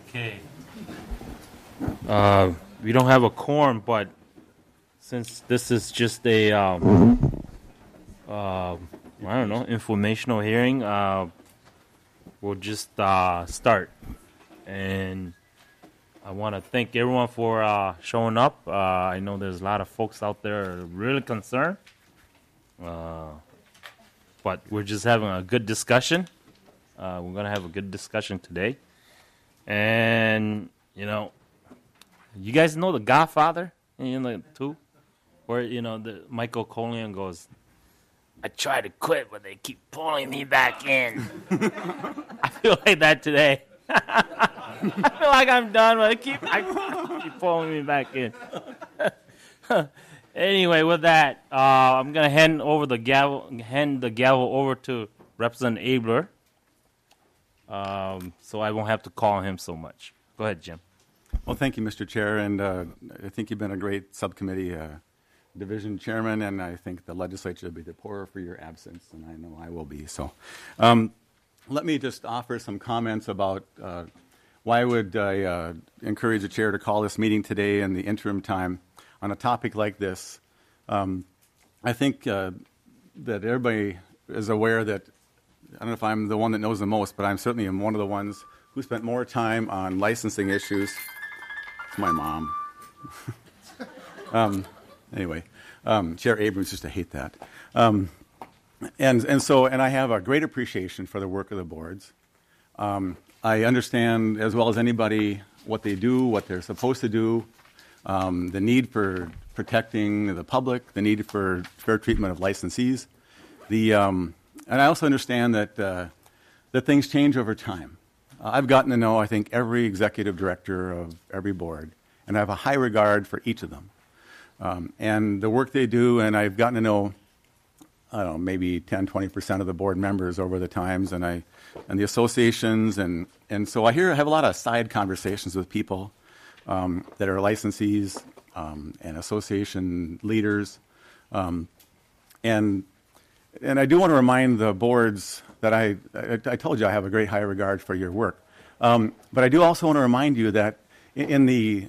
Okay. We don't have a quorum, but since this is just a, I don't know, informational hearing, we'll just start. And I want to thank everyone for showing up. I know there's a lot of folks out there really concerned, but we're just having a good discussion. We're going to have a good discussion today. And, you know, you guys know The Godfather, too? Where, the Michael Corleone goes, I try to quit, but they keep pulling me back in. I feel like that today. I feel like I'm done, but I keep pulling me back in. Anyway, with that, I'm gonna hand the gavel over to Representative Abler, so I won't have to call him so much. Go ahead, Jim. Well, thank you, Mr. Chair, and I think you've been a great subcommittee division chairman, and I think the legislature will be the poorer for your absence, and I know I will be. So, let me just offer some comments about why would I encourage the chair to call this meeting today in the interim time on a topic like this. I think that everybody is aware that, I don't know if I'm the one that knows the most, but I'm certainly one of the ones who spent more time on licensing issues. It's my mom. Anyway, Chair Abrams used to hate that. And I have a great appreciation for the work of the boards. I understand as well as anybody what they do, what they're supposed to do, the need for protecting the public, the need for fair treatment of licensees. And I also understand that things change over time. I've gotten to know, I think, every executive director of every board, and I have a high regard for each of them. And the work they do, and I've gotten to know, I don't know, maybe 10, 20% of the board members over the times, and the associations, and so I have a lot of side conversations with people that are licensees and association leaders, and I do want to remind the boards that I told you I have a great high regard for your work, but I do also want to remind you that in the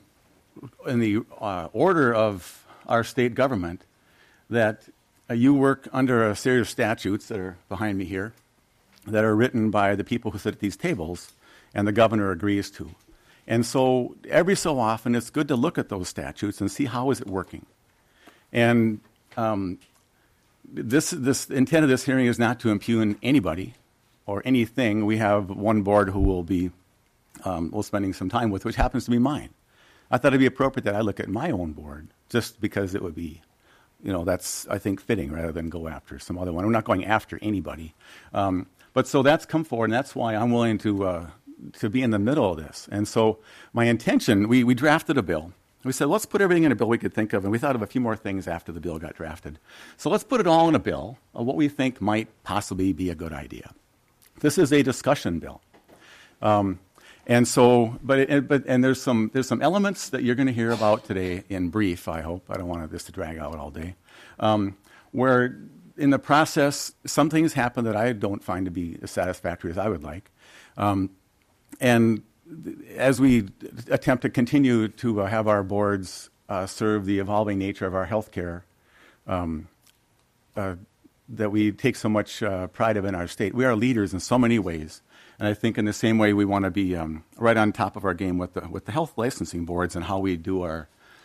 order of our state government, that you work under a series of statutes that are behind me here that are written by the people who sit at these tables and the governor agrees to. And so every so often it's good to look at those statutes and see how is it working. And this intent of this hearing is not to impugn anybody or anything. We have one board who we'll spending some time with, which happens to be mine. I thought it'd be appropriate that I look at my own board, just because it would be, that's, I think, fitting rather than go after some other one. We're not going after anybody. But so that's come forward, and that's why I'm willing to be in the middle of this. And so my intention, we drafted a bill. We said, let's put everything in a bill we could think of, and we thought of a few more things after the bill got drafted. So let's put it all in a bill of what we think might possibly be a good idea. This is a discussion bill. And so, but there's some elements that you're going to hear about today in brief, I hope. I don't want this to drag out all day. Where in the process, some things happen that I don't find to be as satisfactory as I would like. And as we attempt to continue to have our boards serve the evolving nature of our health care that we take so much pride of in our state, we are leaders in so many ways. And I think in the same way we want to be right on top of our game with the health licensing boards and how we do our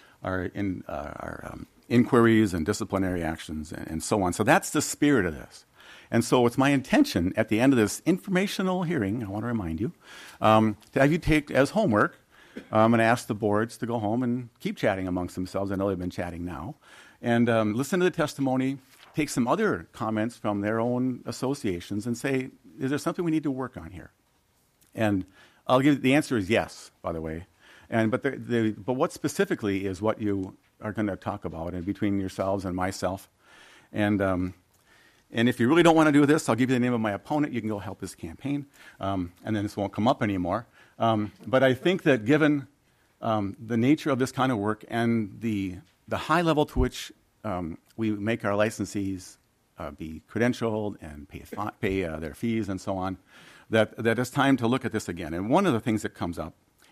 inquiries and disciplinary actions and so on. So that's the spirit of this. And so it's my intention at the end of this informational hearing, I want to remind you, to have you take as homework, I'm going to ask the boards to go home and keep chatting amongst themselves. I know they've been chatting now. And listen to the testimony, take some other comments from their own associations and say, is there something we need to work on here? And I'll give the answer is yes, by the way. But what specifically is what you are going to talk about and between yourselves and myself. And if you really don't want to do this, I'll give you the name of my opponent. You can go help his campaign, and then this won't come up anymore. But I think that given the nature of this kind of work and the high level to which we make our licensees be credentialed and pay their fees and so on, that it's time to look at this again. And one of the things that comes up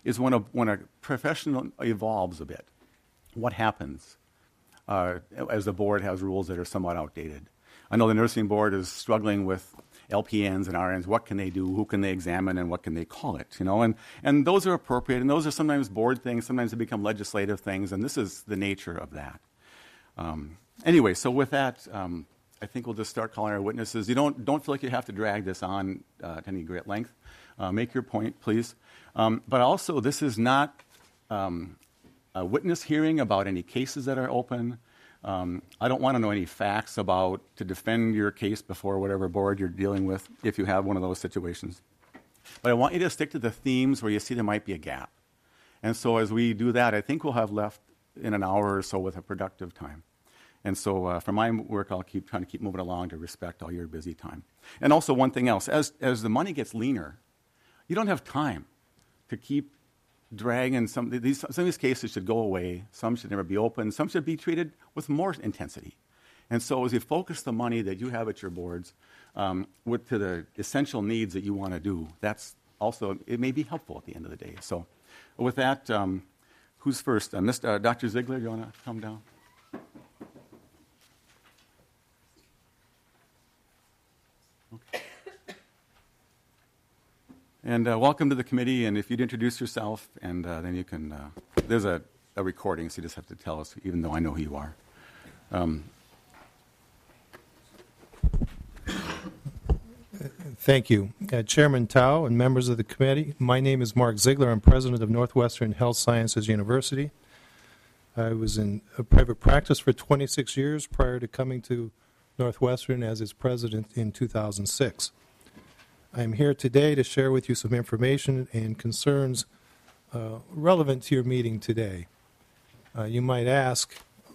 is when a professional evolves a bit. What happens as the board has rules that are somewhat outdated? I know the nursing board is struggling with LPNs and RNs. What can they do? Who can they examine? And what can they call it? And those are appropriate. And those are sometimes board things. Sometimes they become legislative things. And this is the nature of that. Anyway, so with that, I think we'll just start calling our witnesses. You don't feel like you have to drag this on to any great length. Make your point, please. But also, this is not a witness hearing about any cases that are open. I don't want to know any facts to defend your case before whatever board you're dealing with if you have one of those situations. But I want you to stick to the themes where you see there might be a gap. And so as we do that, I think we'll have left in an hour or so with a productive time. And so for my work, I'll keep trying to keep moving along to respect all your busy time. And also one thing else, as the money gets leaner, you don't have time to keep dragging some of these cases should go away. Some should never be open. Some should be treated with more intensity. And so as you focus the money that you have at your boards to the essential needs that you want to do, that's also, it may be helpful at the end of the day. So with that, who's first? Dr. Ziegler, do you want to come down? Okay. And welcome to the committee, and if you'd introduce yourself, and then you can, there's a recording, so you just have to tell us, even though I know who you are. Thank you. Chairman Tao and members of the committee, my name is Mark Ziegler. I'm president of Northwestern Health Sciences University. I was in a private practice for 26 years prior to coming to Northwestern as its president in 2006. I'm here today to share with you some information and concerns relevant to your meeting today. You might ask,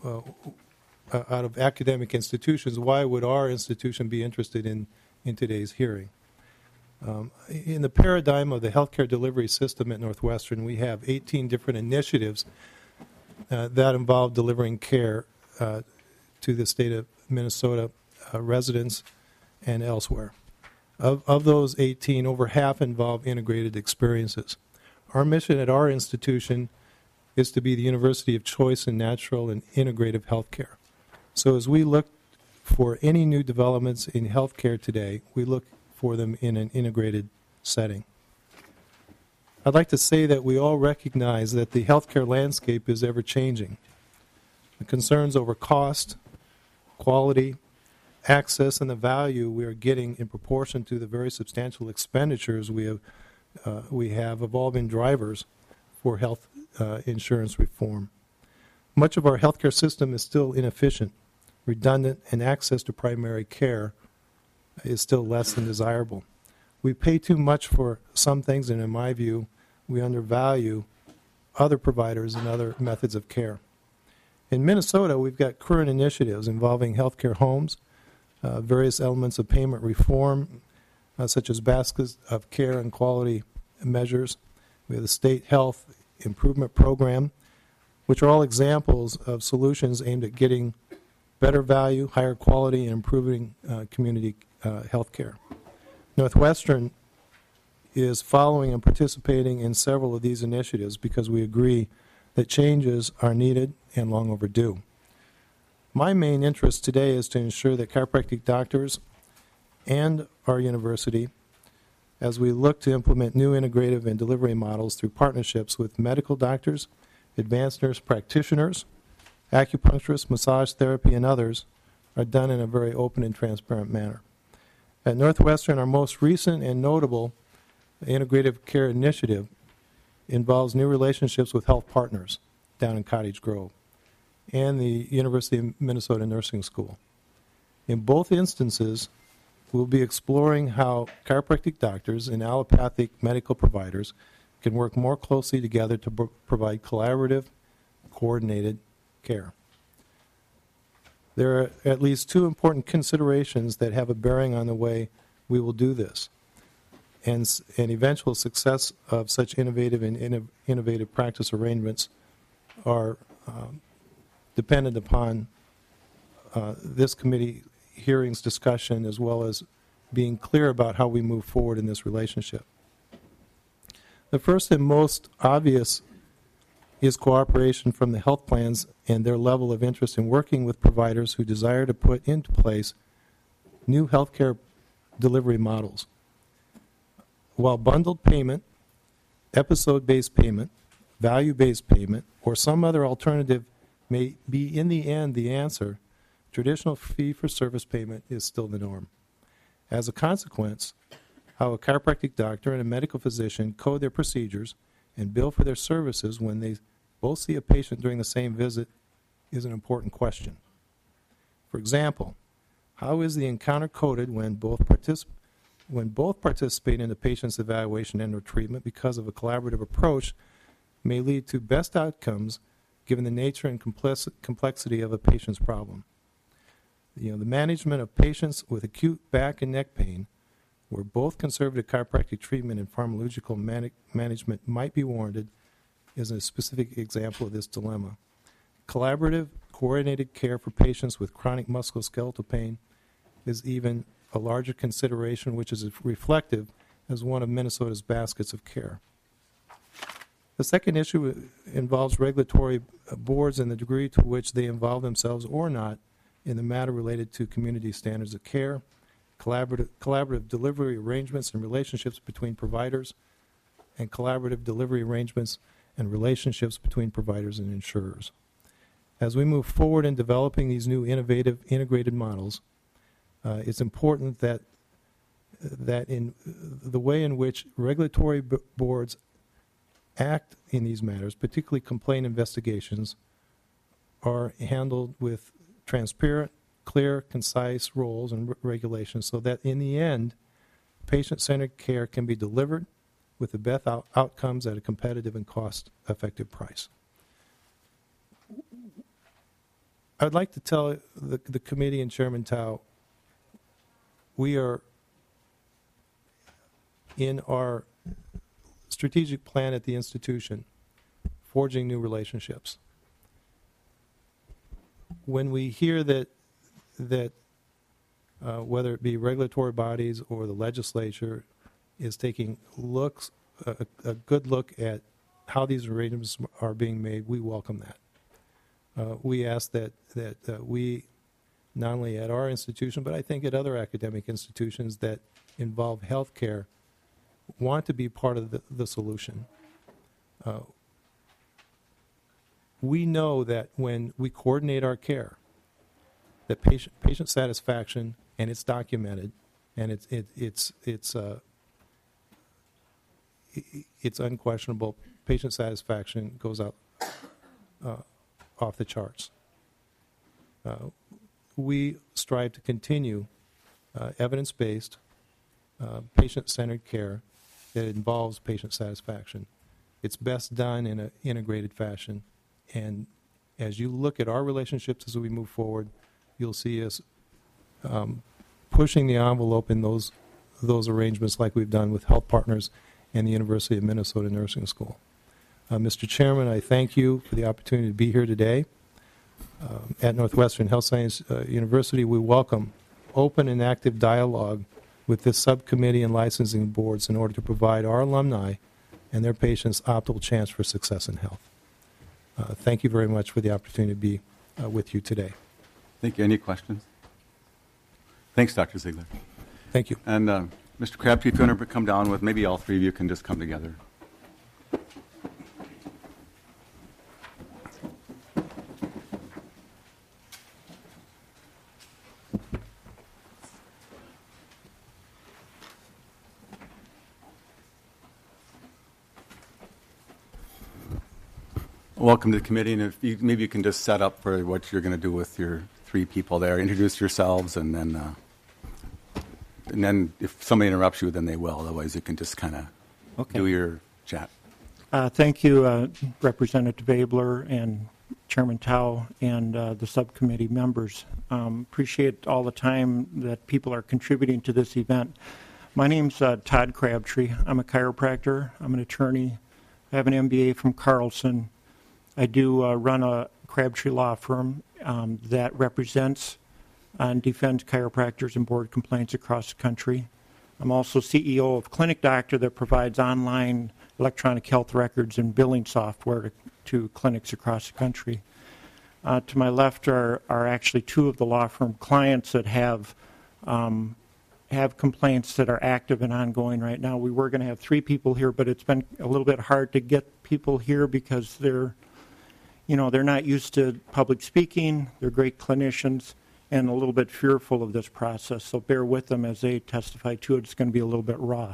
out of academic institutions, why would our institution be interested in today's hearing? In the paradigm of the healthcare delivery system at Northwestern, we have 18 different initiatives that involve delivering care to the state of Minnesota residents and elsewhere. Of those 18, over half involve integrated experiences. Our mission at our institution is to be the university of choice in natural and integrative healthcare. So as we look for any new developments in healthcare today, we look for them in an integrated setting. I'd like to say that we all recognize that the healthcare landscape is ever changing. The concerns over cost, quality, access, and the value we are getting in proportion to the very substantial expenditures we have all been drivers for health insurance reform. Much of our healthcare system is still inefficient, redundant, and access to primary care is still less than desirable. We pay too much for some things, and in my view, we undervalue other providers and other methods of care. In Minnesota, we've got current initiatives involving healthcare homes, various elements of payment reform, such as baskets of care and quality measures. We have the State Health Improvement Program, which are all examples of solutions aimed at getting better value, higher quality, and improving community health care. Northwestern is following and participating in several of these initiatives because we agree that changes are needed and long overdue. My main interest today is to ensure that chiropractic doctors and our university, as we look to implement new integrative and delivery models through partnerships with medical doctors, advanced nurse practitioners, acupuncturists, massage therapy, and others, are done in a very open and transparent manner. At Northwestern, our most recent and notable integrative care initiative involves new relationships with health partners down in Cottage Grove and the University of Minnesota Nursing School. In both instances, we'll be exploring how chiropractic doctors and allopathic medical providers can work more closely together to provide collaborative, coordinated care. There are at least two important considerations that have a bearing on the way we will do this, and eventual success of such innovative and innovative practice arrangements are dependent upon this committee hearings discussion, as well as being clear about how we move forward in this relationship. The first and most obvious is cooperation from the health plans and their level of interest in working with providers who desire to put into place new healthcare delivery models. While bundled payment, episode-based payment, value-based payment, or some other alternative may be in the end the answer, traditional fee-for-service payment is still the norm. As a consequence, how a chiropractic doctor and a medical physician code their procedures and bill for their services when they both see a patient during the same visit is an important question. For example, how is the encounter coded when both participate in the patient's evaluation and or treatment because of a collaborative approach may lead to best outcomes given the nature and complexity of a patient's problem. The management of patients with acute back and neck pain, where both conservative chiropractic treatment and pharmacological management might be warranted, is a specific example of this dilemma. Collaborative, coordinated care for patients with chronic musculoskeletal pain is even a larger consideration, which is reflective as one of Minnesota's baskets of care. The second issue involves regulatory boards and the degree to which they involve themselves or not in the matter related to community standards of care, collaborative delivery arrangements and relationships between providers, and collaborative delivery arrangements and relationships between providers and insurers. As we move forward in developing these new innovative integrated models, it's important that in the way in which regulatory boards act in these matters, particularly complaint investigations, are handled with transparent, clear, concise roles and regulations so that in the end, patient-centered care can be delivered with the best outcomes at a competitive and cost-effective price. I'd like to tell the committee and Chairman Tao, we are in our strategic plan at the institution forging new relationships. When we hear that whether it be regulatory bodies or the legislature is taking a good look at how these arrangements are being made, we welcome that. We ask that we, not only at our institution, but I think at other academic institutions that involve health care, want to be part of the solution. We know that when we coordinate our care, that patient satisfaction, and it's documented, and it's unquestionable. Patient satisfaction goes out off the charts. We strive to continue evidence-based, patient-centered care that involves patient satisfaction. It's best done in an integrated fashion. And as you look at our relationships as we move forward, you'll see us pushing the envelope in those arrangements like we've done with Health Partners and the University of Minnesota Nursing School. Mr. Chairman, I thank you for the opportunity to be here today. At Northwestern Health Science University, we welcome open and active dialogue with this subcommittee and licensing boards in order to provide our alumni and their patients optimal chance for success in health. Thank you very much for the opportunity to be with you today. Thank you. Any questions? Thanks, Dr. Ziegler. Thank you. And Mr. Crabtree, if you want to come down with, maybe all three of you can just come together. Welcome to the committee, and if maybe you can just set up for what you're going to do with your three people there. Introduce yourselves, and then if somebody interrupts you, then they will. Otherwise, you can just kind of do your chat. Thank you, Representative Abler and Chairman Tao and the subcommittee members. Appreciate all the time that people are contributing to this event. My name's Todd Crabtree. I'm a chiropractor. I'm an attorney. I have an MBA from Carlson. I do run a Crabtree law firm that represents and defends chiropractors and board complaints across the country. I'm also CEO of Clinic Doctor that provides online electronic health records and billing software to clinics across the country. To my left are actually two of the law firm clients that have complaints that are active and ongoing right now. We were going to have three people here, but it's been a little bit hard to get people here because they're not used to public speaking. They're great clinicians and a little bit fearful of this process. So bear with them as they testify to it. It's going to be a little bit raw.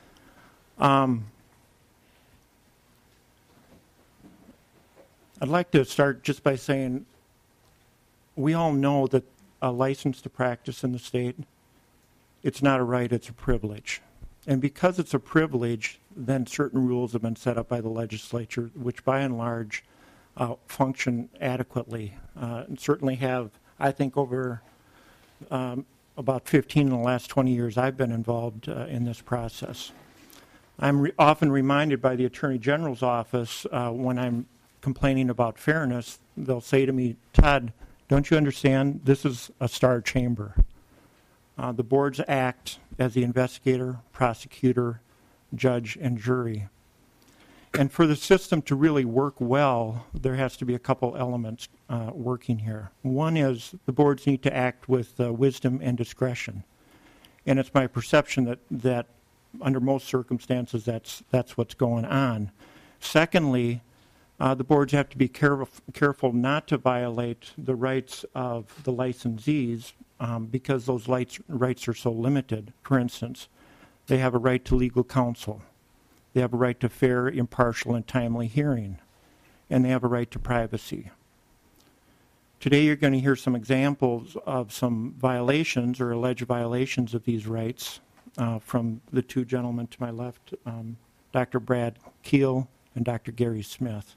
I'd like to start just by saying we all know that a license to practice in the state, it's not a right, it's a privilege. And because it's a privilege, then certain rules have been set up by the legislature, which by and large function adequately. And certainly have, I think, over about 15 in the last 20 years I've been involved in this process. I'm often reminded by the Attorney General's office when I'm complaining about fairness, they'll say to me, Todd, don't you understand? This is a star chamber. The boards act as the investigator, prosecutor, judge, and jury. And for the system to really work well, there has to be a couple elements working here. One is the boards need to act with wisdom and discretion. And it's my perception that under most circumstances that's what's going on. Secondly, the boards have to be careful not to violate the rights of the licensees because those rights are so limited. For instance, they have a right to legal counsel. They have a right to fair, impartial, and timely hearing. And they have a right to privacy. Today you're going to hear some examples of some violations or alleged violations of these rights from the two gentlemen to my left, Dr. Brad Keel and Dr. Gary Smith.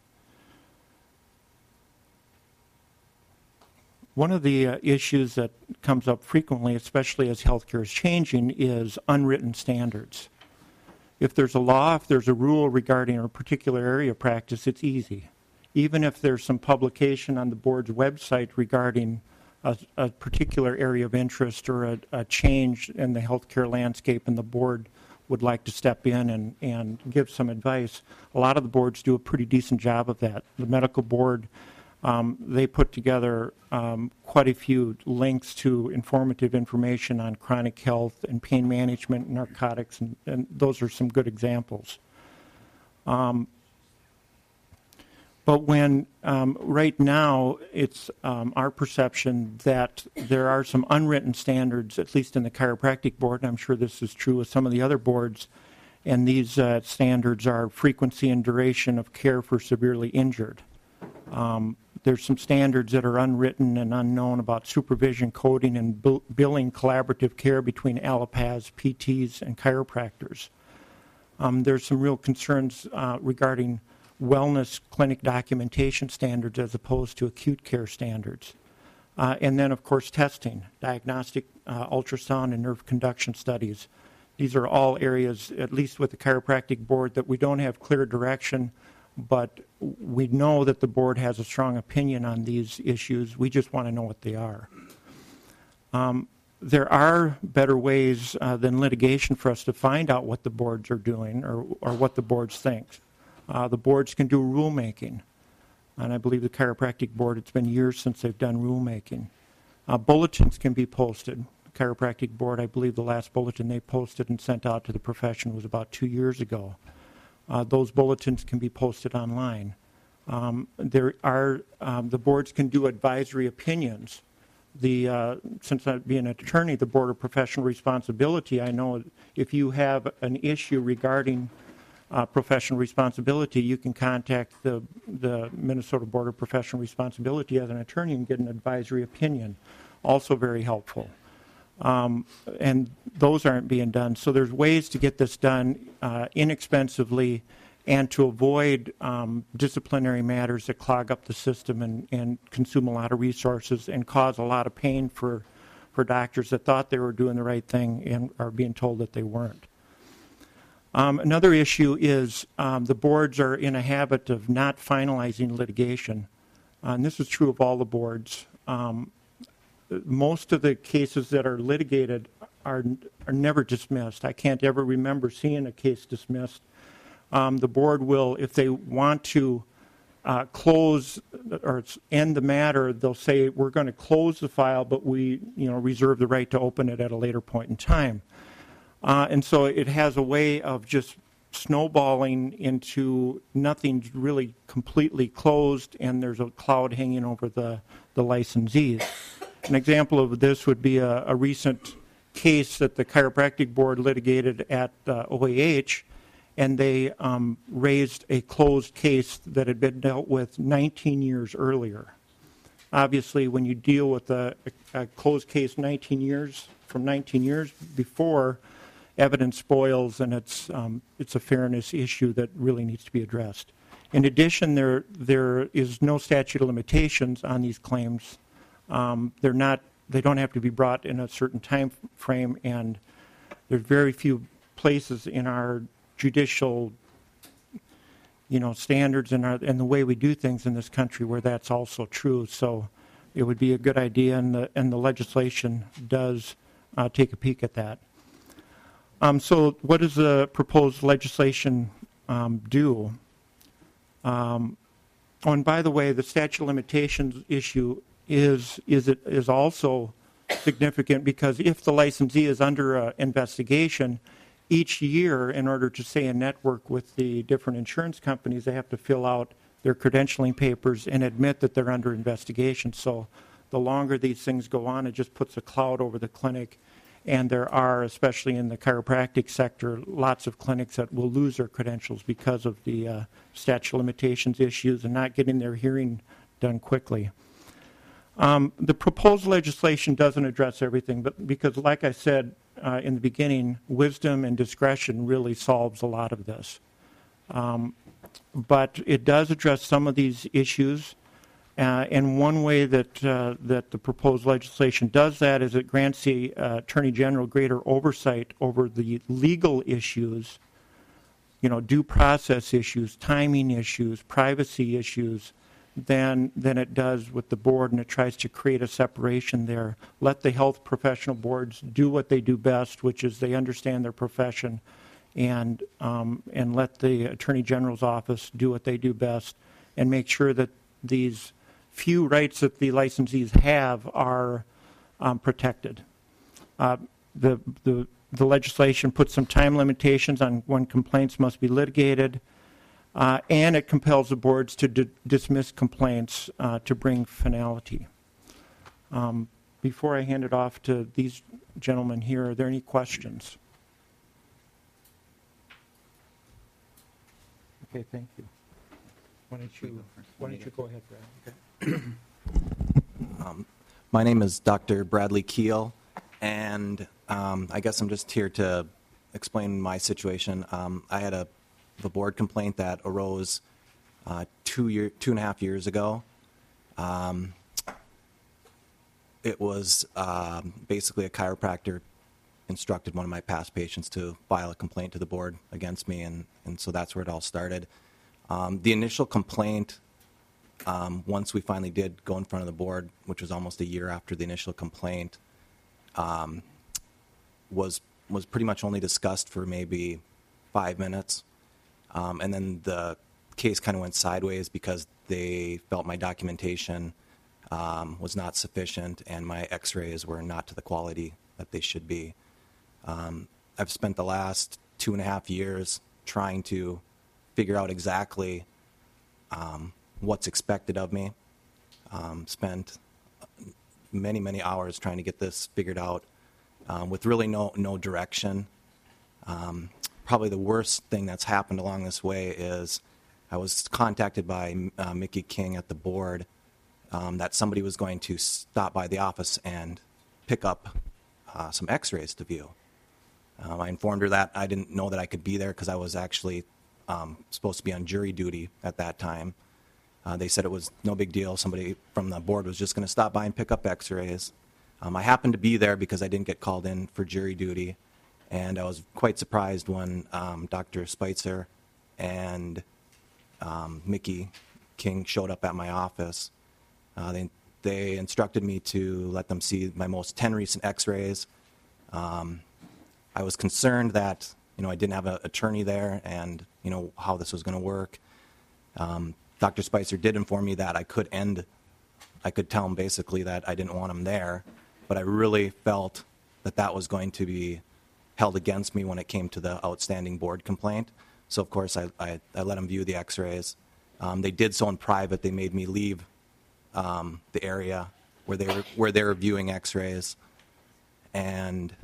One of the issues that comes up frequently, especially as healthcare is changing, is unwritten standards. If there's a law, if there's a rule regarding a particular area of practice, it's easy. Even if there's some publication on the board's website regarding a particular area of interest or a change in the healthcare landscape and the board would like to step in and give some advice, a lot of the boards do a pretty decent job of that. The medical board, they put together quite a few links to informative information on chronic health and pain management, narcotics, and those are some good examples. But when right now it's our perception that there are some unwritten standards, at least in the chiropractic board, and I'm sure this is true with some of the other boards, and these standards are frequency and duration of care for severely injured. There's some standards that are unwritten and unknown about supervision, coding, and billing collaborative care between allopaths, PTs, and chiropractors. There's some real concerns regarding wellness clinic documentation standards as opposed to acute care standards. And then, of course, testing, diagnostic ultrasound and nerve conduction studies. These are all areas, at least with the chiropractic board, that we don't have clear direction, but we know that the board has a strong opinion on these issues. We just want to know what they are. There are better ways than litigation for us to find out what the boards are doing or what the boards think. The boards can do rulemaking, and I believe the chiropractic board, it's been years since they've done rulemaking. Bulletins can be posted. The chiropractic board, I believe the last bulletin they posted and sent out to the profession was about 2 years ago. Those bulletins can be posted online. The boards can do advisory opinions. Since I'm being an attorney, the Board of Professional Responsibility, I know if you have an issue regarding professional responsibility, you can contact the Minnesota Board of Professional Responsibility as an attorney and get an advisory opinion. Also very helpful. And those aren't being done. So there's ways to get this done inexpensively and to avoid disciplinary matters that clog up the system and consume a lot of resources and cause a lot of pain for doctors that thought they were doing the right thing and are being told that they weren't. Another issue is the boards are in a habit of not finalizing litigation. And this is true of all the boards. Most of the cases that are litigated are never dismissed. I can't ever remember seeing a case dismissed. the board will, if they want to close or end the matter, they'll say we're going to close the file, but we reserve the right to open it at a later point in time. And so it has a way of just snowballing into nothing really completely closed, and there's a cloud hanging over the licensees. An example of this would be a recent case that the chiropractic board litigated at OAH, and they raised a closed case that had been dealt with 19 years earlier. Obviously, when you deal with a closed case 19 years before, evidence spoils, and it's a fairness issue that really needs to be addressed. In addition, there is no statute of limitations on these claims. They don't have to be brought in a certain time frame, and there's very few places in our judicial standards and the way we do things in this country where that's also true. So it would be a good idea, and the legislation does take a peek at that. So what does the proposed legislation do? And by the way, the statute of limitations issue is also significant, because if the licensee is under investigation, each year, in order to stay in network with the different insurance companies, they have to fill out their credentialing papers and admit that they're under investigation. So the longer these things go on, it just puts a cloud over the clinic. And there are, especially in the chiropractic sector, lots of clinics that will lose their credentials because of the statute of limitations issues and not getting their hearing done quickly. The proposed legislation doesn't address everything, but because, like I said in the beginning, wisdom and discretion really solves a lot of this. But it does address some of these issues. And one way that the proposed legislation does that is it grants the Attorney General greater oversight over the legal issues, due process issues, timing issues, privacy issues, than it does with the board, and it tries to create a separation there. Let the health professional boards do what they do best, which is they understand their profession, and let the Attorney General's office do what they do best, and make sure that these few rights that the licensees have are protected. The legislation puts some time limitations on when complaints must be litigated, and it compels the boards to dismiss complaints to bring finality. Before I hand it off to these gentlemen here, are there any questions? Okay, thank you. Why don't you go ahead, Brad? Okay. My name is Dr. Bradley Keel, and I guess I'm just here to explain my situation. I had a board complaint that arose 2.5 years ago. It was basically a chiropractor instructed one of my past patients to file a complaint to the board against me, and so that's where it all started. The initial complaint, once we finally did go in front of the board, which was almost a year after the initial complaint, was pretty much only discussed for maybe 5 minutes. And then the case kind of went sideways because they felt my documentation was not sufficient and my x-rays were not to the quality that they should be. I've spent the last 2.5 years trying to figure out exactly what's expected of me. Spent many hours trying to get this figured out with really no direction. Probably the worst thing that's happened along this way is I was contacted by Mickey King at the board that somebody was going to stop by the office and pick up some x-rays to view. I informed her that I didn't know that I could be there because I was actually supposed to be on jury duty at that time. They said it was no big deal. Somebody from the board was just going to stop by and pick up x-rays. I happened to be there because I didn't get called in for jury duty, and I was quite surprised when Dr. Spitzer and Mickey King showed up at my office. They instructed me to let them see my most 10 recent x-rays. I was concerned that I didn't have an attorney there and, how this was going to work. Dr. Spicer did inform me that I could tell him basically that I didn't want him there, but I really felt that was going to be held against me when it came to the outstanding board complaint. So, of course, I let him view the x-rays. They did so in private. They made me leave the area where they were viewing x-rays. And,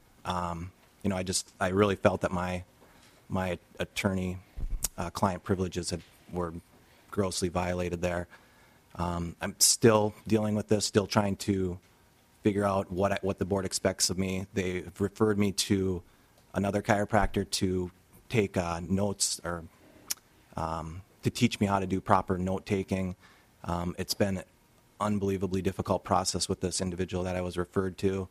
I really felt that my attorney-client privileges were grossly violated there. I'm still dealing with this, still trying to figure out what the board expects of me. They've referred me to another chiropractor to take notes or to teach me how to do proper note-taking. It's been an unbelievably difficult process with this individual that I was referred to.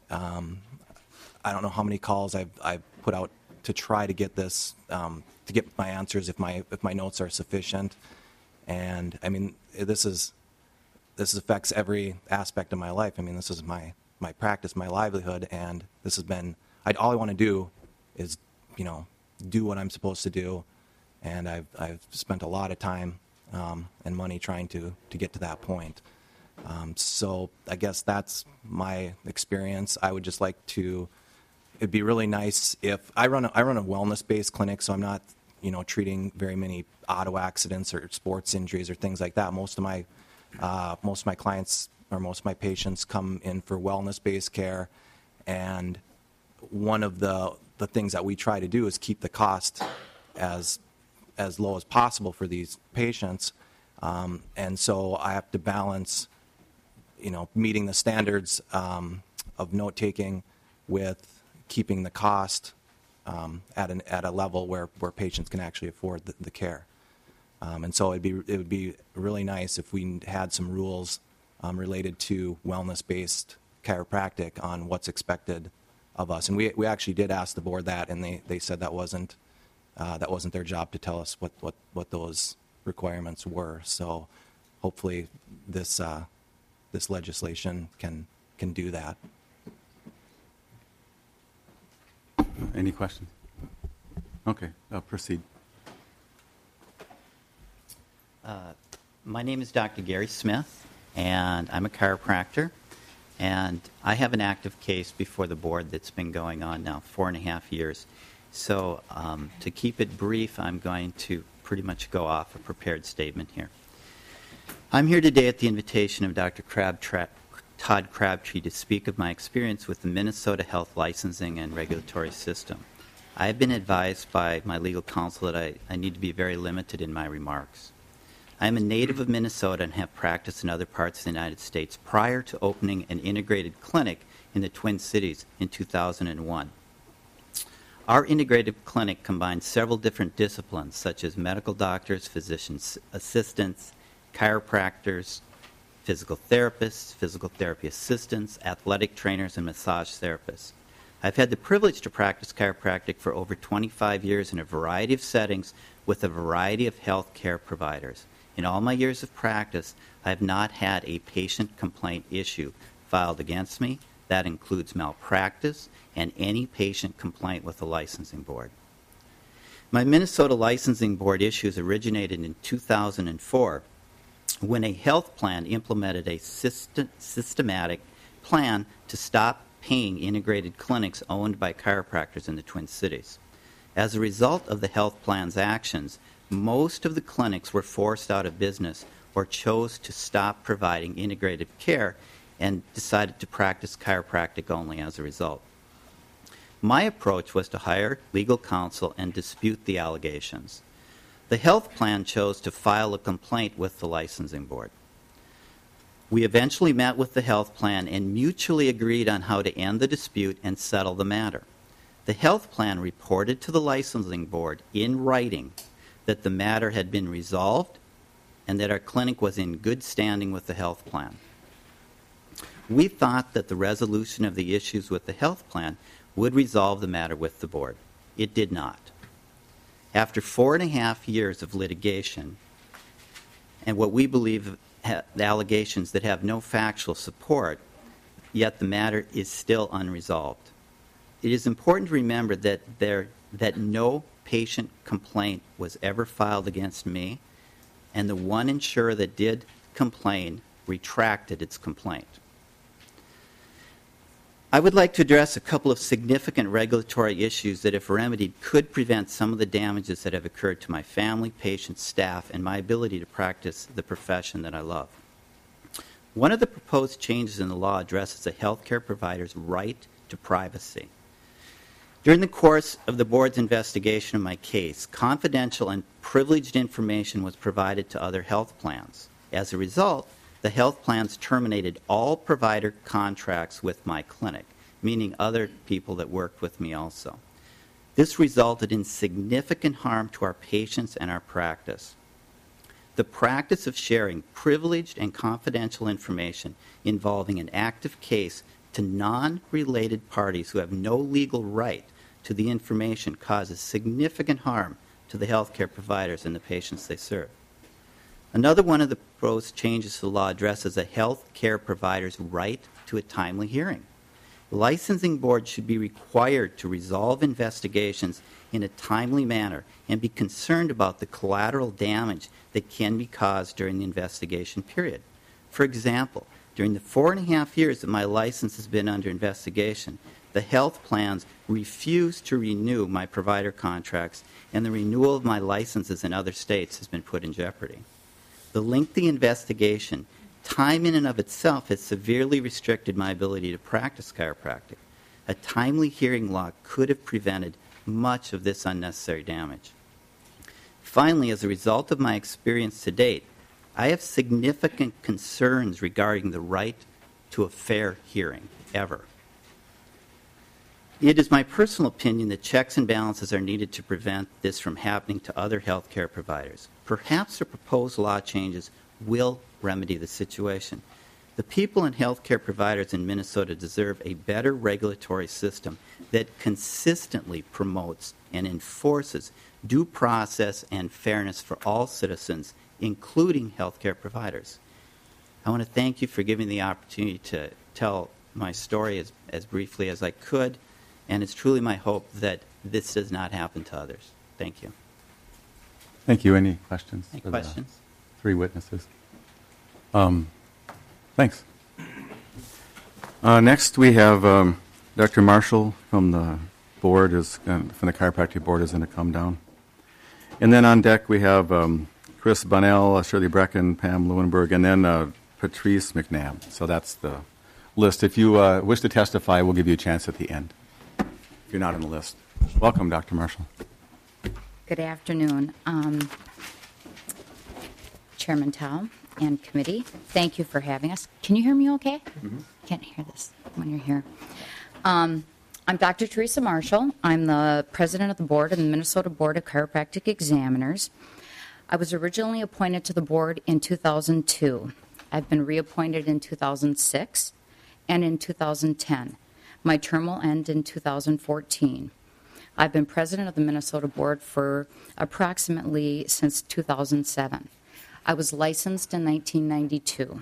I don't know how many calls I've put out to try to get this, to get my answers if my notes are sufficient. And I mean, this affects every aspect of my life. I mean, this is my practice, my livelihood, and this has been. All I want to do is, do what I'm supposed to do, and I've spent a lot of time and money trying to get to that point. So I guess that's my experience. I would just like to. It'd be really nice if I run a wellness-based clinic, so I'm not treating very many auto accidents or sports injuries or things like that. Most of my clients or most of my patients come in for wellness-based care, and one of the things that we try to do is keep the cost as low as possible for these patients, and so I have to balance, meeting the standards of note-taking with keeping the cost at a level where patients can actually afford the care. And so it would be really nice if we had some rules related to wellness-based chiropractic on what's expected of us. And we actually did ask the board that, and they said that wasn't their job to tell us what those requirements were. So hopefully this legislation can do that. Any questions? Okay, proceed. My name is Dr. Gary Smith, and I'm a chiropractor, and I have an active case before the board that's been going on now 4.5 years. So to keep it brief, I'm going to pretty much go off a prepared statement here. I'm here today at the invitation of Dr. Todd Crabtree to speak of my experience with the Minnesota Health Licensing and Regulatory System. I have been advised by my legal counsel that I need to be very limited in my remarks. I am a native of Minnesota and have practiced in other parts of the United States prior to opening an integrated clinic in the Twin Cities in 2001. Our integrated clinic combines several different disciplines such as medical doctors, physician assistants, chiropractors, physical therapists, physical therapy assistants, athletic trainers, and massage therapists. I've had the privilege to practice chiropractic for over 25 years in a variety of settings with a variety of health care providers. In all my years of practice, I have not had a patient complaint issue filed against me. That includes malpractice and any patient complaint with the licensing board. My Minnesota Licensing Board issues originated in 2004 when a health plan implemented a systematic plan to stop paying integrated clinics owned by chiropractors in the Twin Cities. As a result of the health plan's actions, most of the clinics were forced out of business or chose to stop providing integrative care and decided to practice chiropractic only as a result. My approach was to hire legal counsel and dispute the allegations. The health plan chose to file a complaint with the licensing board. We eventually met with the health plan and mutually agreed on how to end the dispute and settle the matter. The health plan reported to the licensing board in writing that the matter had been resolved and that our clinic was in good standing with the health plan. We thought that the resolution of the issues with the health plan would resolve the matter with the board. It did not. After 4.5 years of litigation and what we believe allegations that have no factual support, yet the matter is still unresolved. It is important to remember that there that no patient complaint was ever filed against me, and the one insurer that did complain retracted its complaint. I would like to address a couple of significant regulatory issues that, if remedied, could prevent some of the damages that have occurred to my family, patients, staff, and my ability to practice the profession that I love. One of the proposed changes in the law addresses a healthcare provider's right to privacy. During the course of the board's investigation of my case, confidential and privileged information was provided to other health plans. As a result, the health plans terminated all provider contracts with my clinic, meaning other people that worked with me also. This resulted in significant harm to our patients and our practice. The practice of sharing privileged and confidential information involving an active case to non-related parties who have no legal right to the information causes significant harm to the healthcare providers and the patients they serve. Another one of the proposed changes to the law addresses a health care provider's right to a timely hearing. The licensing board should be required to resolve investigations in a timely manner and be concerned about the collateral damage that can be caused during the investigation period. For example, during the 4.5 years that my license has been under investigation, the health plans refused to renew my provider contracts, and the renewal of my licenses in other states has been put in jeopardy. The lengthy investigation, time in and of itself, has severely restricted my ability to practice chiropractic. A timely hearing law could have prevented much of this unnecessary damage. Finally, as a result of my experience to date, I have significant concerns regarding the right to a fair hearing, ever. It is my personal opinion that checks and balances are needed to prevent this from happening to other healthcare providers. Perhaps the proposed law changes will remedy the situation. The people and healthcare providers in Minnesota deserve a better regulatory system that consistently promotes and enforces due process and fairness for all citizens, including healthcare providers. I want to thank you for giving me the opportunity to tell my story as briefly as I could, and it's truly my hope that this does not happen to others. Thank you. Thank you. Any questions? Any for questions? The three witnesses. Thanks. Next, we have Dr. Marshall from the board, from the chiropractic board, is going to come down. And then on deck, we have Chris Bunnell, Shirley Brecken, Pam Lewinberg, and then Patrice McNabb. So that's the list. If you wish to testify, we'll give you a chance at the end, if you're not on the list. Welcome, Dr. Marshall. Good afternoon. Chairman Tao and committee, thank you for having us. Can you hear me okay? Mm-hmm. Can't hear this when you're here. I'm Dr. Teresa Marshall. I'm the president of the board of the Minnesota Board of Chiropractic Examiners. I was originally appointed to the board in 2002. I've been reappointed in 2006 and in 2010. My term will end in 2014. I've been president of the Minnesota board for approximately since 2007. I was licensed in 1992.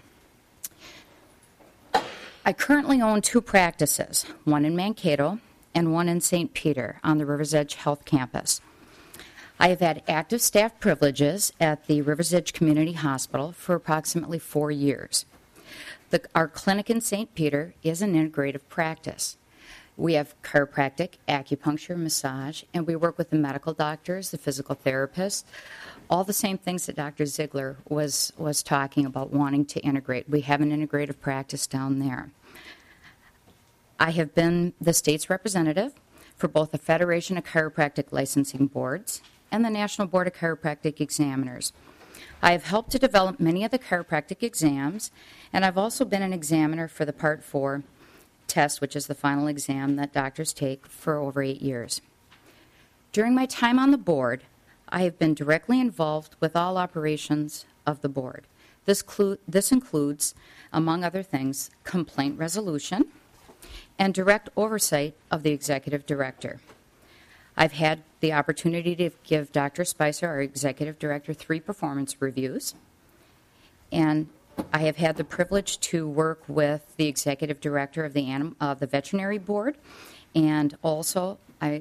I currently own two practices, one in Mankato and one in St. Peter on the Rivers Edge Health Campus. I have had active staff privileges at the Rivers Edge Community Hospital for approximately 4 years. Our clinic in St. Peter is an integrative practice. We have chiropractic, acupuncture, massage, and we work with the medical doctors, the physical therapists, all the same things that Dr. Ziegler was talking about wanting to integrate. We have an integrative practice down there. I have been the state's representative for both the Federation of Chiropractic Licensing Boards and the National Board of Chiropractic Examiners. I have helped to develop many of the chiropractic exams, and I've also been an examiner for the Part 4 test, which is the final exam that doctors take, for over 8 years. During my time on the board, I have been directly involved with all operations of the board. This includes, among other things, complaint resolution and direct oversight of the executive director. I've had the opportunity to give Dr. Spicer, our executive director, 3 performance reviews, and I have had the privilege to work with the executive director of the veterinary board, and also I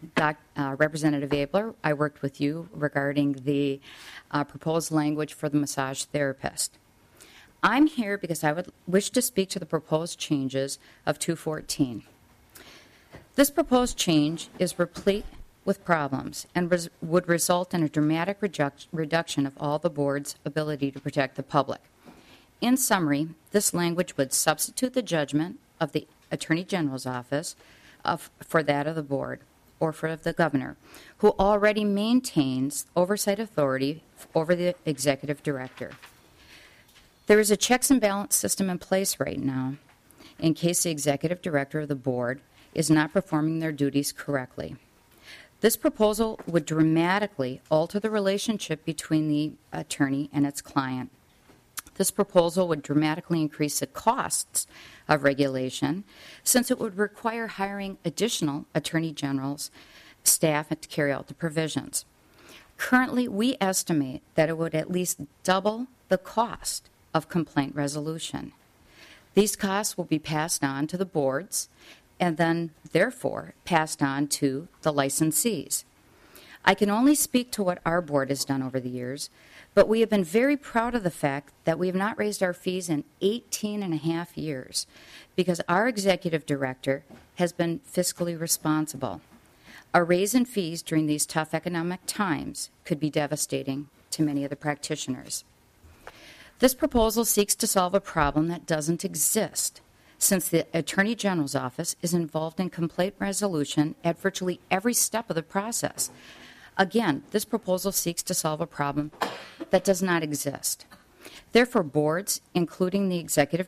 Representative Abler, I worked with you regarding the proposed language for the massage therapist. I'm here because I would wish to speak to the proposed changes of 214. This proposed change is replete with problems and would result in a dramatic reduction of all the board's ability to protect the public. In summary, this language would substitute the judgment of the Attorney General's office for that of the board or for the governor, who already maintains oversight authority over the executive director. There is a checks and balance system in place right now in case the executive director of the board is not performing their duties correctly. This proposal would dramatically alter the relationship between the attorney and its client. This proposal would dramatically increase the costs of regulation, since it would require hiring additional attorney general's staff to carry out the provisions. Currently, we estimate that it would at least double the cost of complaint resolution. These costs will be passed on to the boards and then, therefore, passed on to the licensees. I can only speak to what our board has done over the years, but we have been very proud of the fact that we have not raised our fees in 18 and a half years because our executive director has been fiscally responsible. A raise in fees during these tough economic times could be devastating to many of the practitioners. This proposal seeks to solve a problem that doesn't exist, since the Attorney General's office is involved in complaint resolution at virtually every step of the process. Again, this proposal seeks to solve a problem that does not exist. Therefore, boards, including the executive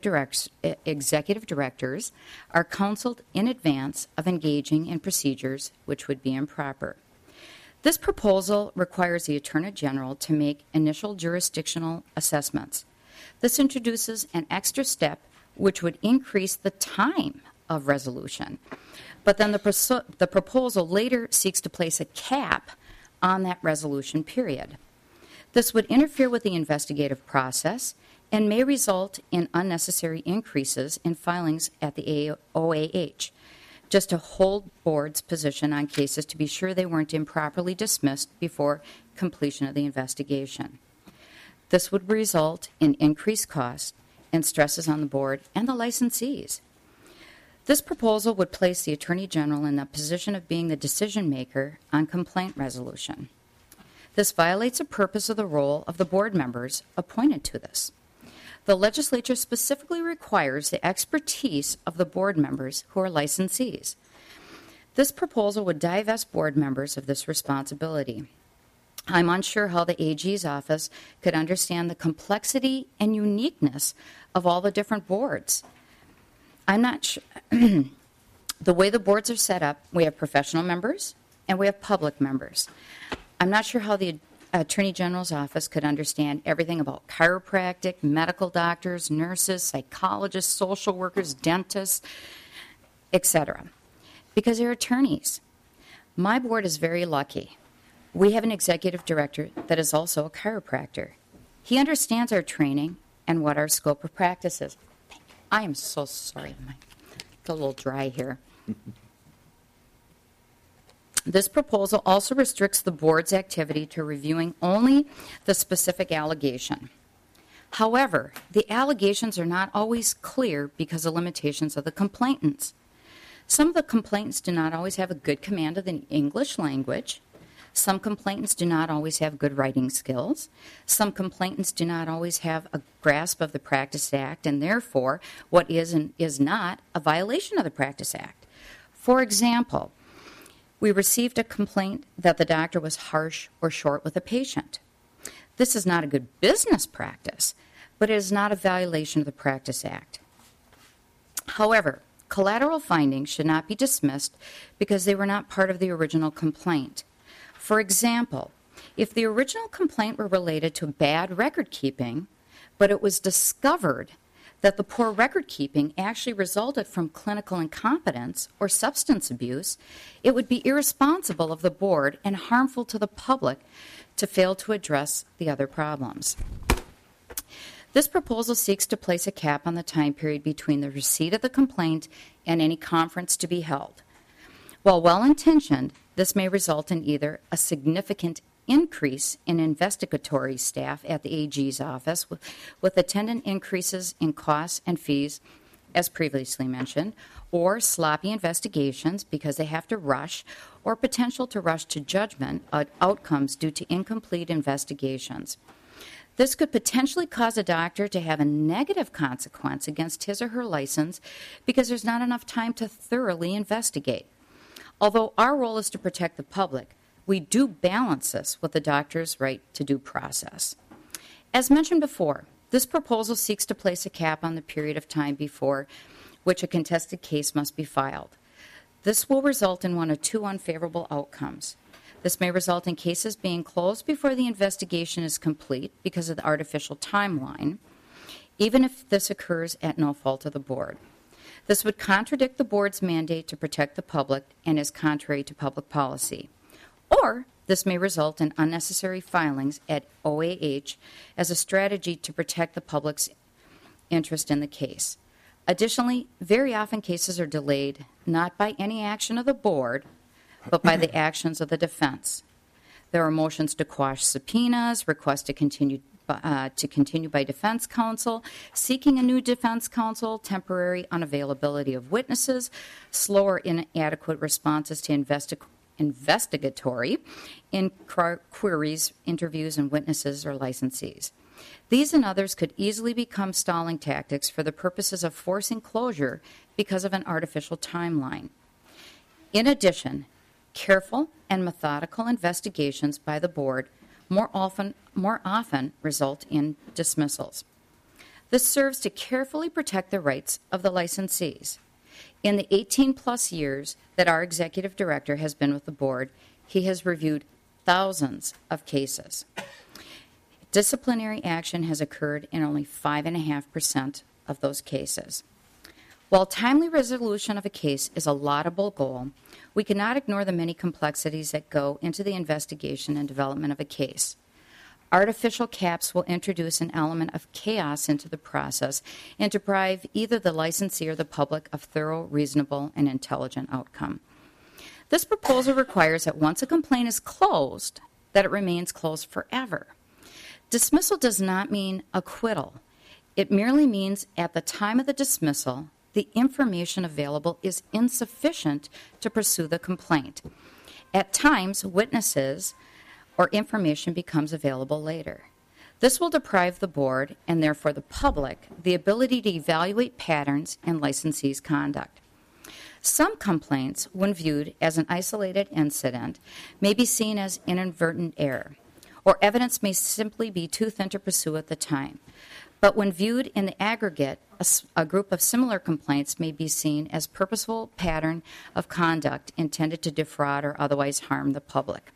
directors, are counseled in advance of engaging in procedures which would be improper. This proposal requires the Attorney General to make initial jurisdictional assessments. This introduces an extra step which would increase the time of resolution. But then the proposal later seeks to place a cap on that resolution period. This would interfere with the investigative process and may result in unnecessary increases in filings at the OAH, just to hold board's position on cases to be sure they weren't improperly dismissed before completion of the investigation. This would result in increased costs and stresses on the board and the licensees. This proposal would place the Attorney General in the position of being the decision maker on complaint resolution. This violates the purpose of the role of the board members appointed to this. The legislature specifically requires the expertise of the board members who are licensees. This proposal would divest board members of this responsibility. I'm unsure how the AG's office could understand the complexity and uniqueness of all the different boards. I'm not sure. The way the boards are set up, we have professional members and we have public members. I'm not sure how the Attorney General's office could understand everything about chiropractic, medical doctors, nurses, psychologists, social workers, dentists, etc., because they're attorneys. My board is very lucky. We have an executive director that is also a chiropractor. He understands our training and what our scope of practice is. I am so sorry. I'm a little dry here. This proposal also restricts the board's activity to reviewing only the specific allegation. However, the allegations are not always clear because of limitations of the complainants. Some of the complainants do not always have a good command of the English language. Some complainants do not always have good writing skills. Some complainants do not always have a grasp of the Practice Act, and therefore what is and is not a violation of the Practice Act. For example, we received a complaint that the doctor was harsh or short with a patient. This is not a good business practice, but it is not a violation of the Practice Act. However, collateral findings should not be dismissed because they were not part of the original complaint. For example, if the original complaint were related to bad record keeping, but it was discovered that the poor record keeping actually resulted from clinical incompetence or substance abuse, it would be irresponsible of the board and harmful to the public to fail to address the other problems. This proposal seeks to place a cap on the time period between the receipt of the complaint and any conference to be held. While well-intentioned, This may result in either a significant increase in investigatory staff at the AG's office with attendant increases in costs and fees, as previously mentioned, or sloppy investigations because they have to rush, or potential to rush to judgment outcomes due to incomplete investigations. This could potentially cause a doctor to have a negative consequence against his or her license because there's not enough time to thoroughly investigate. Although our role is to protect the public, we do balance this with the doctor's right to due process. As mentioned before, this proposal seeks to place a cap on the period of time before which a contested case must be filed. This will result in one of two unfavorable outcomes. This may result in cases being closed before the investigation is complete because of the artificial timeline, even if this occurs at no fault of the board. This would contradict the board's mandate to protect the public and is contrary to public policy. Or this may result in unnecessary filings at OAH as a strategy to protect the public's interest in the case. Additionally, very often cases are delayed not by any action of the board, but by the actions of the defense. There are motions to quash subpoenas, requests to continue by defense counsel, seeking a new defense counsel, temporary unavailability of witnesses, slower inadequate responses to investigatory inquiries, interviews, and witnesses or licensees. These and others could easily become stalling tactics for the purposes of forcing closure because of an artificial timeline. In addition, careful and methodical investigations by the board more often result in dismissals. This serves to carefully protect the rights of the licensees. In the 18-plus years that our executive director has been with the board, he has reviewed thousands of cases. Disciplinary action has occurred in only 5.5% of those cases. While timely resolution of a case is a laudable goal, we cannot ignore the many complexities that go into the investigation and development of a case. Artificial caps will introduce an element of chaos into the process and deprive either the licensee or the public of thorough, reasonable, and intelligent outcome. This proposal requires that once a complaint is closed, that it remains closed forever. Dismissal does not mean acquittal. It merely means at the time of the dismissal, the information available is insufficient to pursue the complaint. At times, witnesses or information becomes available later. This will deprive the board, and therefore the public, the ability to evaluate patterns in licensees' conduct. Some complaints, when viewed as an isolated incident, may be seen as inadvertent error, or evidence may simply be too thin to pursue at the time. But when viewed in the aggregate, a group of similar complaints may be seen as purposeful pattern of conduct intended to defraud or otherwise harm the public.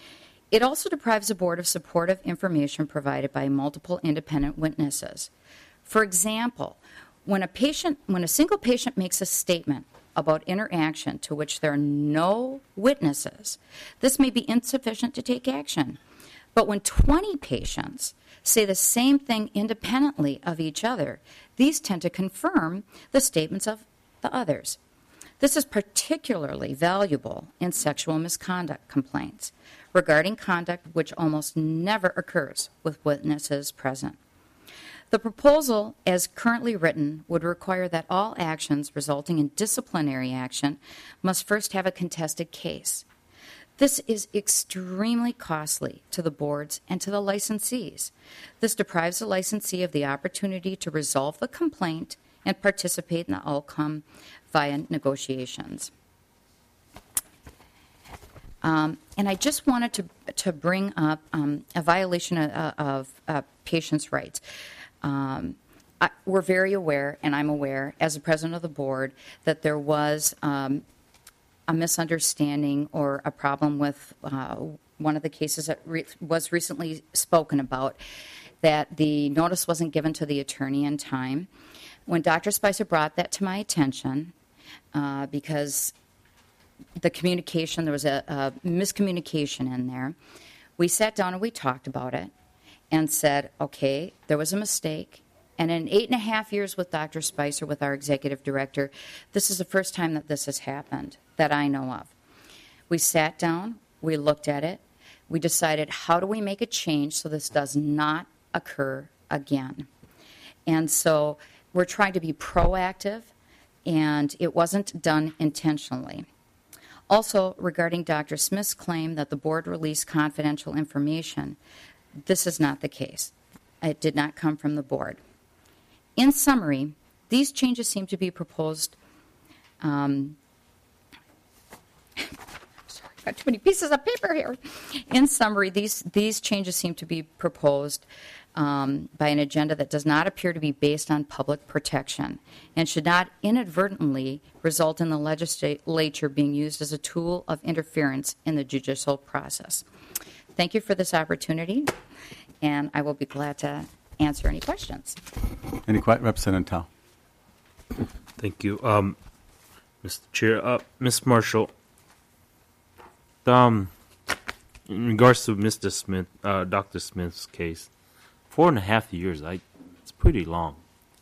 It also deprives the board of supportive information provided by multiple independent witnesses. For example, when a single patient makes a statement about interaction to which there are no witnesses, this may be insufficient to take action. But when 20 patients say the same thing independently of each other, these tend to confirm the statements of the others. This is particularly valuable in sexual misconduct complaints regarding conduct which almost never occurs with witnesses present. The proposal, as currently written, would require that all actions resulting in disciplinary action must first have a contested case. This is extremely costly to the boards and to the licensees. This deprives the licensee of the opportunity to resolve the complaint and participate in the outcome via negotiations. And I just wanted to bring up a violation of patients' rights. We're very aware, and I'm aware, as the president of the board, that there was a misunderstanding or a problem with one of the cases that was recently spoken about, that the notice wasn't given to the attorney in time. When Dr. Spicer brought that to my attention, because the communication, there was a miscommunication in there, we sat down and we talked about it and said, okay, there was a mistake. And in 8.5 years with Dr. Spicer, with our executive director, this is the first time that this has happened that I know of. We sat down, we looked at it, we decided how do we make a change so this does not occur again. And so we're trying to be proactive, and it wasn't done intentionally. Also, regarding Dr. Smith's claim that the board released confidential information, this is not the case. It did not come from the board. In summary, these changes seem to be proposed. Sorry, got too many pieces of paper here. In summary, these changes seem to be proposed by an agenda that does not appear to be based on public protection and should not inadvertently result in the legislature being used as a tool of interference in the judicial process. Thank you for this opportunity, and I will be glad to answer any questions. Any questions? Representative Tao. Thank you. Mr. Chair, Ms. Marshall, in regards to Mr. Smith, Dr. Smith's case, 4.5 years, it's pretty long.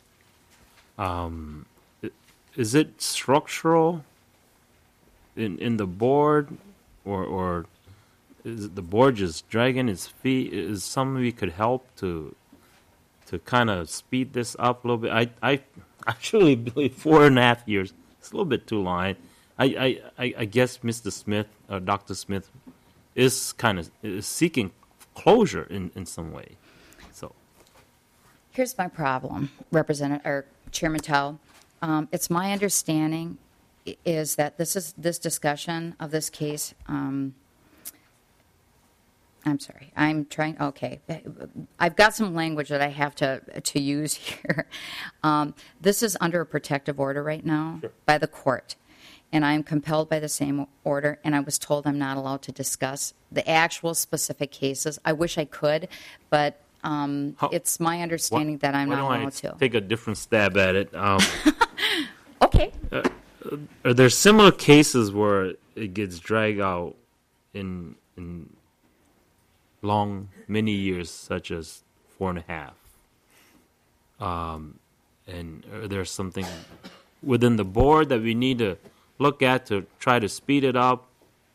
Is it structural in the board, or is the board just dragging its feet? Is somebody could help to kind of speed this up a little bit? I actually believe 4.5 years. It's a little bit too long. I guess Mr. Smith, Dr. Smith, is seeking closure in some way. So, Here's my problem, Chairman Tao. It's my understanding is that this discussion of this case. I'm sorry. I'm trying. Okay, I've got some language that I have to use here. This is under a protective order right now by the court, and I am compelled by the same order. And I was told I'm not allowed to discuss the actual specific cases. I wish I could, but it's my understanding that I'm not allowed to. Take a different stab at it. Okay. Are there similar cases where it gets dragged out in many years, such as 4.5? And are there something within the board that we need to look at to try to speed it up?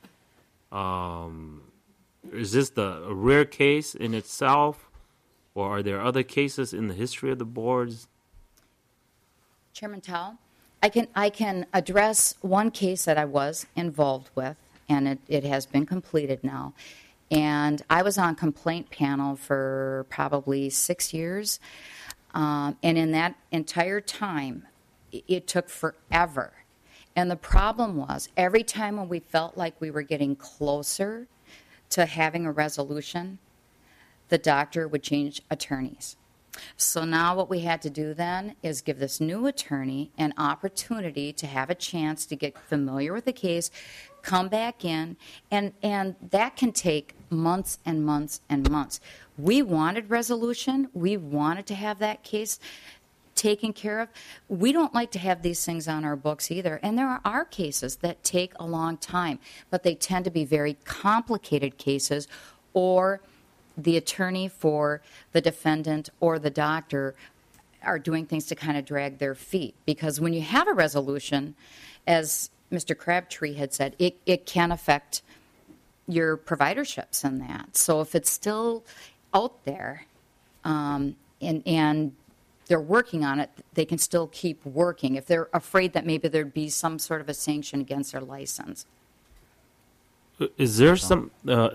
Is this a rare case in itself, or are there other cases in the history of the boards? Chairman Tao, I can address one case that I was involved with, and it has been completed now. And I was on complaint panel for probably 6 years. And in that entire time, it took forever. And the problem was, every time when we felt like we were getting closer to having a resolution, the doctor would change attorneys. So now what we had to do then is give this new attorney an opportunity to have a chance to get familiar with the case, come back in, and that can take months and months and months. We wanted resolution. We wanted to have that case taken care of. We don't like to have these things on our books either. And there are cases that take a long time, but they tend to be very complicated cases, or the attorney for the defendant or the doctor are doing things to kind of drag their feet. Because when you have a resolution, as Mr. Crabtree had said, it can affect your providerships in that. So if it's still out there and they're working on it, they can still keep working if they're afraid that maybe there'd be some sort of a sanction against their license. Is there some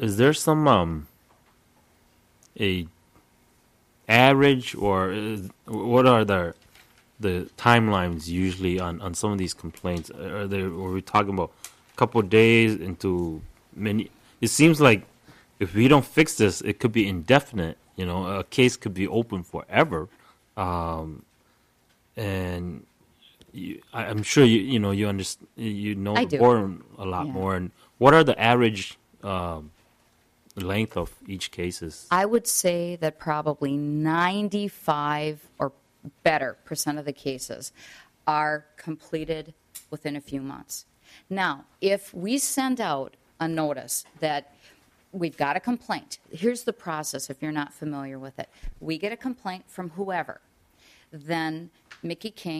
a average, or what are the timelines usually on some of these complaints? Are we talking about a couple of days into many? It seems like if we don't fix this, it could be indefinite. A case could be open forever, and I'm sure you understand. The board a lot more. And what are the average length of each cases? I would say that probably 95 or better % of the cases are completed within a few months. Now, if we send out a notice that we've got a complaint, here's the process if you're not familiar with it. We get a complaint from whoever. Then Mickey King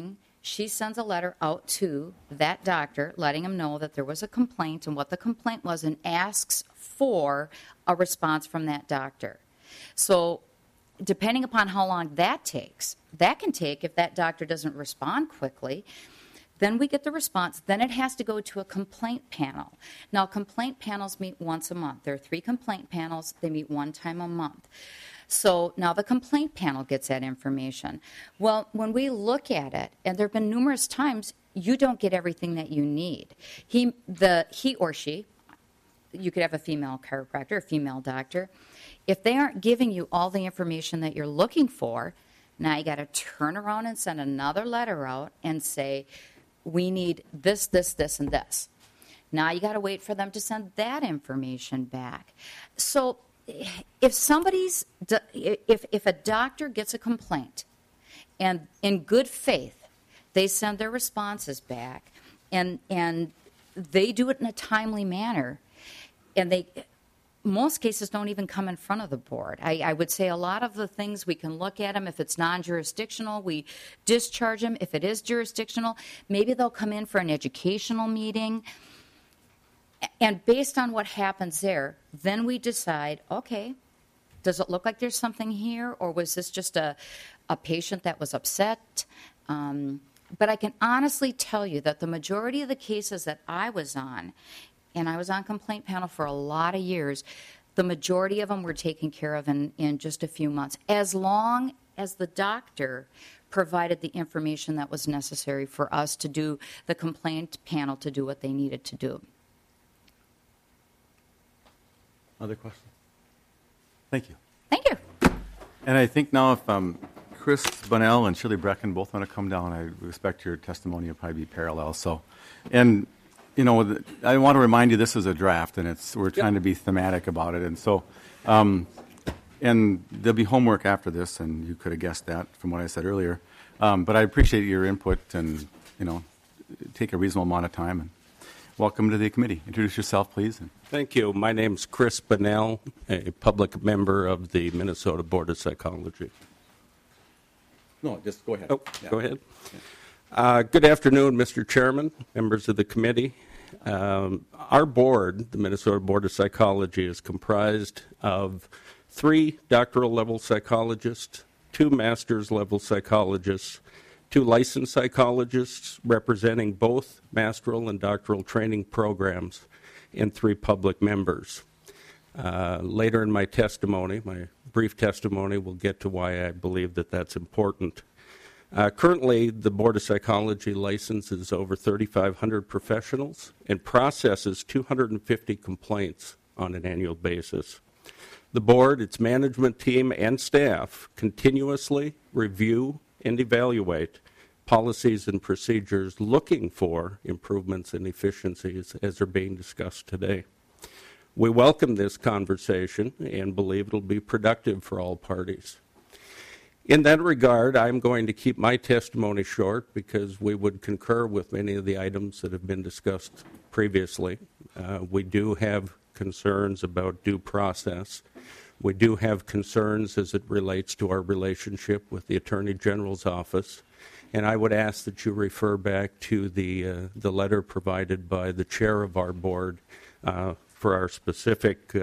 she sends a letter out to that doctor letting him know that there was a complaint and what the complaint was and asks for a response from that doctor. So depending upon how long that takes, that can take, if that doctor doesn't respond quickly, then we get the response. Then it has to go to a complaint panel. Now, complaint panels meet once a month. There are 3 complaint panels. They meet 1 time a month. So now the complaint panel gets that information. Well, when we look at it, and there have been numerous times, you don't get everything that you need. He or she, you could have a female chiropractor, a female doctor. If they aren't giving you all the information that you're looking for, now you got to turn around and send another letter out and say, we need this, this, this, and this. Now you got to wait for them to send that information back. So if if a doctor gets a complaint and in good faith they send their responses back and they do it in a timely manner, and most cases don't even come in front of the board. I would say a lot of the things we can look at them. If it's non-jurisdictional, we discharge them. If it is jurisdictional, maybe they'll come in for an educational meeting. And based on what happens there, then we decide, okay, does it look like there's something here, or was this just a patient that was upset? But I can honestly tell you that the majority of the cases that I was on, and I was on complaint panel for a lot of years, the majority of them were taken care of in just a few months, as long as the doctor provided the information that was necessary for us to do, the complaint panel to do what they needed to do. Other questions? Thank you. Thank you. And I think now if Chris Bunnell and Shirley Brecken both want to come down, I respect your testimony. It'll probably be parallel. So, and you know, I want to remind you this is a draft, and we're trying to be thematic about it. And so, and there'll be homework after this, and you could have guessed that from what I said earlier. But I appreciate your input, and you know, take a reasonable amount of time. And welcome to the committee. Introduce yourself, please. Thank you. My name's Chris Bunnell, a public member of the Minnesota Board of Psychology. No, just go ahead. Oh, yeah. Go ahead. Yeah. Good afternoon, Mr. Chairman, members of the committee. Our board, the Minnesota Board of Psychology, is comprised of 3 doctoral level psychologists, 2 master's level psychologists, 2 licensed psychologists representing both master's and doctoral training programs, and 3 public members. Later in my testimony, my brief testimony, we'll get to why I believe that that's important. Currently, the Board of Psychology licenses over 3,500 professionals and processes 250 complaints on an annual basis. The board, its management team, and staff continuously review and evaluate policies and procedures looking for improvements and efficiencies as are being discussed today. We welcome this conversation and believe it will be productive for all parties. In that regard, I'm going to keep my testimony short because we would concur with many of the items that have been discussed previously. We do have concerns about due process. We do have concerns as it relates to our relationship with the Attorney General's office. And I would ask that you refer back to the letter provided by the chair of our board for our specific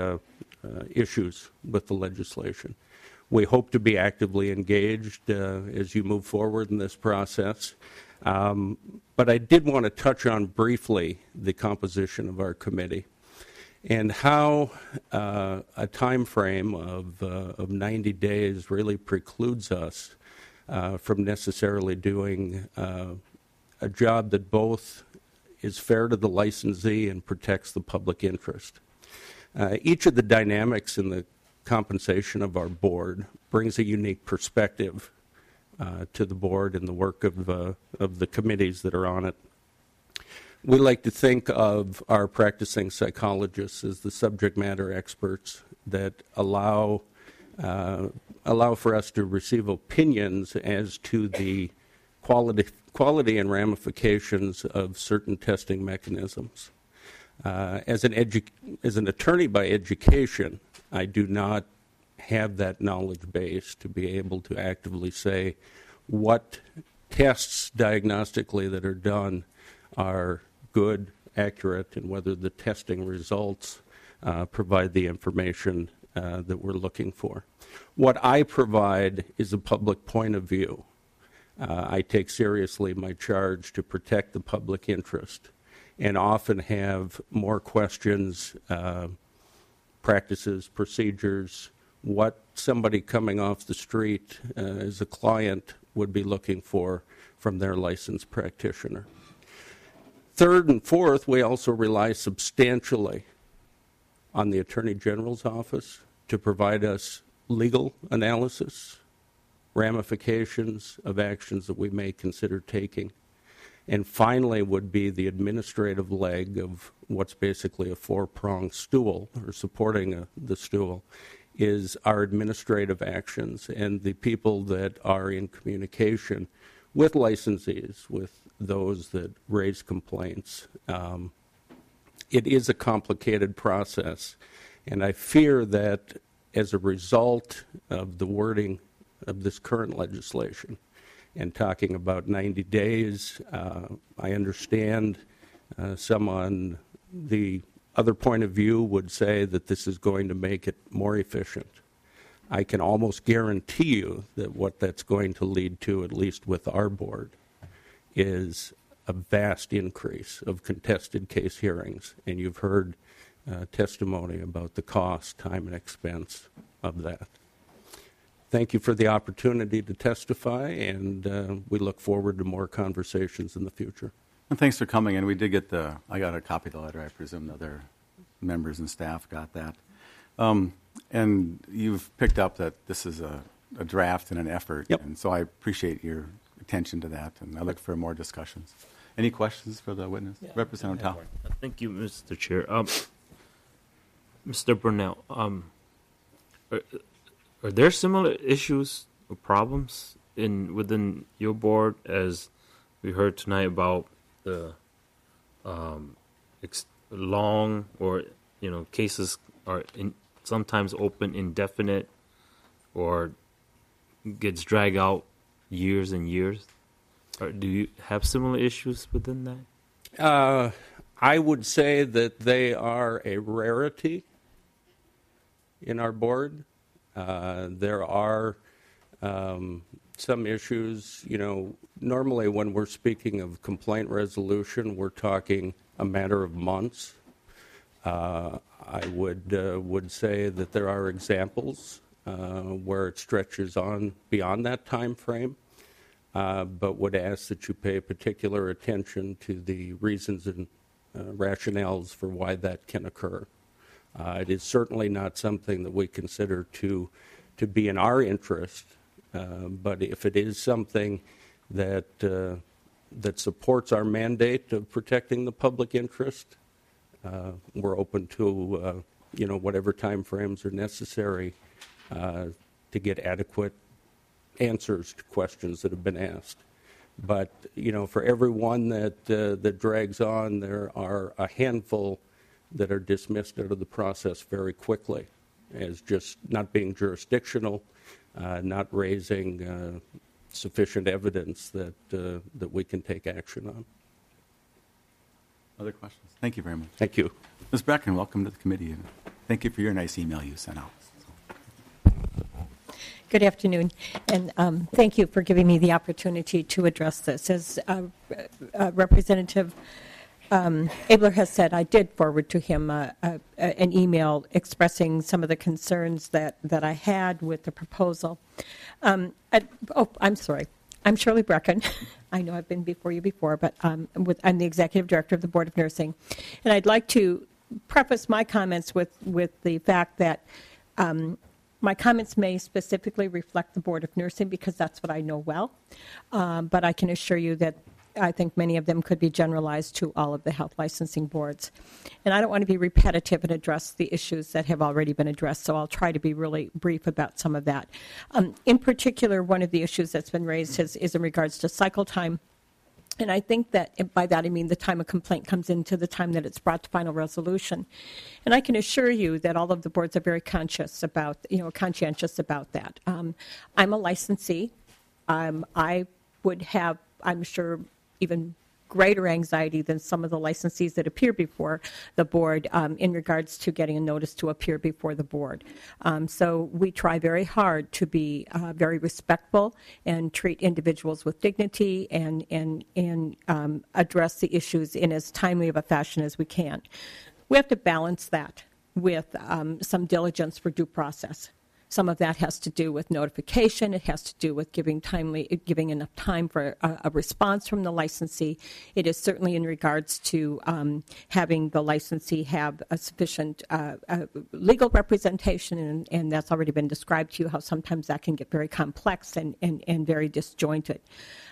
issues with the legislation. We hope to be actively engaged as you move forward in this process. But I did want to touch on briefly the composition of our committee and how a time frame of 90 days really precludes us from necessarily doing a job that both is fair to the licensee and protects the public interest. Each of the dynamics in the compensation of our board brings a unique perspective to the board and the work of the committees that are on it. We like to think of our practicing psychologists as the subject matter experts that allow for us to receive opinions as to the quality and ramifications of certain testing mechanisms. As an attorney by education, I do not have that knowledge base to be able to actively say what tests diagnostically that are done are good, accurate, and whether the testing results provide the information that we're looking for. What I provide is a public point of view. I take seriously my charge to protect the public interest and often have more questions, practices, procedures, what somebody coming off the street as a client would be looking for from their licensed practitioner. Third and fourth, we also rely substantially on the Attorney General's office to provide us legal analysis, ramifications of actions that we may consider taking. And finally would be the administrative leg of what's basically a four-pronged stool, or supporting the stool, is our administrative actions and the people that are in communication with licensees, with those that raise complaints. It is a complicated process, and I fear that as a result of the wording of this current legislation and talking about 90 days, I understand some on the other point of view would say that this is going to make it more efficient. I can almost guarantee you that what that's going to lead to, at least with our board, is a vast increase of contested case hearings, and you've heard testimony about the cost, time, and expense of that. Thank you for the opportunity to testify, and we look forward to more conversations in the future. And thanks for coming in. We did get I got a copy of the letter. I presume the other members and staff got that. And you've picked up that this is a draft and an effort. Yep. And so I appreciate your attention to that, and I look for more discussions. Any questions for the witness? Yeah. Representative Tao. Thank you, Mr. Chair. Mr. Burnell, are there similar issues or problems within your board as we heard tonight about the long or cases are sometimes open indefinite or gets dragged out years and years? Or do you have similar issues within that? I would say that they are a rarity in our board. There are some issues, normally when we're speaking of complaint resolution, we're talking a matter of months. I would say that there are examples where it stretches on beyond that time frame, but would ask that you pay particular attention to the reasons and rationales for why that can occur. It is certainly not something that we consider to be in our interest, but if it is something that supports our mandate of protecting the public interest, we're open to whatever time frames are necessary to get adequate answers to questions that have been asked. But for every one that drags on, there are a handful that are dismissed out of the process very quickly as just not being jurisdictional, not raising sufficient evidence that we can take action on. Other questions? Thank you very much. Thank you. Ms. Brecken, welcome to the committee. And thank you for your nice email you sent out. Good afternoon, and thank you for giving me the opportunity to address this. As Representative Abler has said, I did forward to him an email expressing some of the concerns that I had with the proposal. I'm sorry. I'm Shirley Brecken. I know I've been before you before, but I'm the Executive Director of the Board of Nursing. And I'd like to preface my comments with the fact that my comments may specifically reflect the Board of Nursing because that's what I know well. But I can assure you that I think many of them could be generalized to all of the health licensing boards. And I don't want to be repetitive and address the issues that have already been addressed, so I'll try to be really brief about some of that. In particular, one of the issues that's been raised is in regards to cycle time. And I think that by that I mean the time a complaint comes into the time that it's brought to final resolution. And I can assure you that all of the boards are very conscientious about that. I'm a licensee. I would have, I'm sure, even greater anxiety than some of the licensees that appear before the board in regards to getting a notice to appear before the board. So we try very hard to be very respectful and treat individuals with dignity and address the issues in as timely of a fashion as we can. We have to balance that with some diligence for due process. Some of that has to do with notification. It has to do with giving enough time for a response from the licensee. It is certainly in regards to having the licensee have a sufficient legal representation, and that's already been described to you, how sometimes that can get very complex and very disjointed.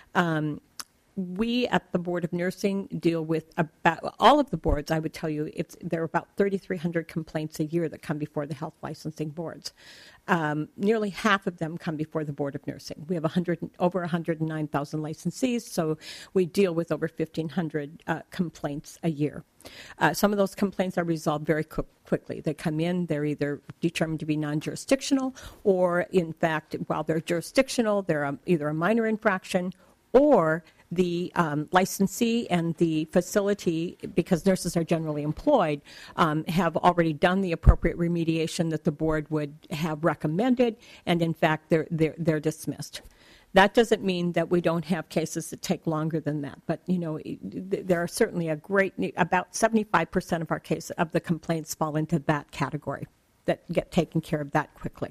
We at the Board of Nursing deal with about all of the boards. I would tell you there are about 3,300 complaints a year that come before the health licensing boards. Nearly half of them come before the Board of Nursing. We have over 109,000 licensees, so we deal with over 1,500 complaints a year. Some of those complaints are resolved very quickly. They come in, they're either determined to be non-jurisdictional, or in fact, while they're jurisdictional, they're either a minor infraction or the licensee and the facility, because nurses are generally employed, have already done the appropriate remediation that the board would have recommended, and in fact, they're dismissed. That doesn't mean that we don't have cases that take longer than that, but there are certainly about 75% of our cases of the complaints fall into that category that get taken care of that quickly.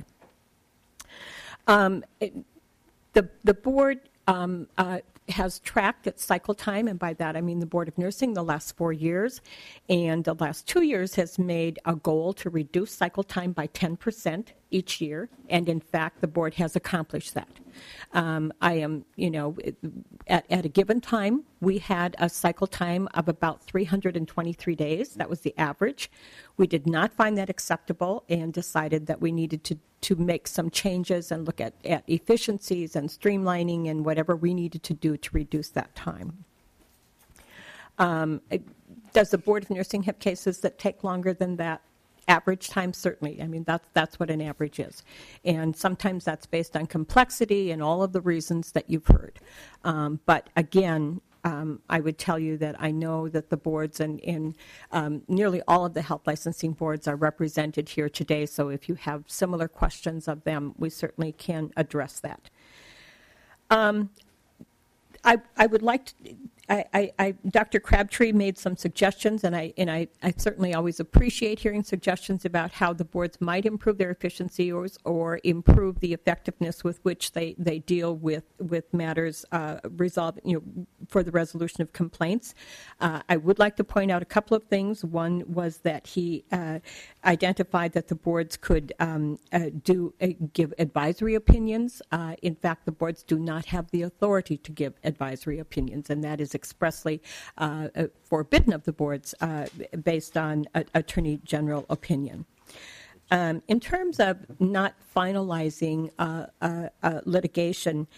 The board has tracked its cycle time, and by that I mean the Board of Nursing, the last 4 years, and the last 2 years has made a goal to reduce cycle time by 10% each year, and in fact the board has accomplished that. I am, at a given time, we had a cycle time of about 323 days. That was the average. We did not find that acceptable and decided that we needed to make some changes and look at efficiencies and streamlining and whatever we needed to do to reduce that time. Does the Board of Nursing have cases that take longer than that average time? Certainly. I mean, that's what an average is. And sometimes that's based on complexity and all of the reasons that you've heard. But again, I would tell you that I know that the boards and nearly all of the health licensing boards are represented here today, so if you have similar questions of them, we certainly can address that. I would like to, Dr. Crabtree made some suggestions, and I certainly always appreciate hearing suggestions about how the boards might improve their efficiency or improve the effectiveness with which they deal with matters resolved, for the resolution of complaints. I would like to point out a couple of things. One was that he identified that the boards could give advisory opinions. In fact, the boards do not have the authority to give advisory opinions, and that is expressly forbidden of the boards based on Attorney General opinion. In terms of not finalizing litigation,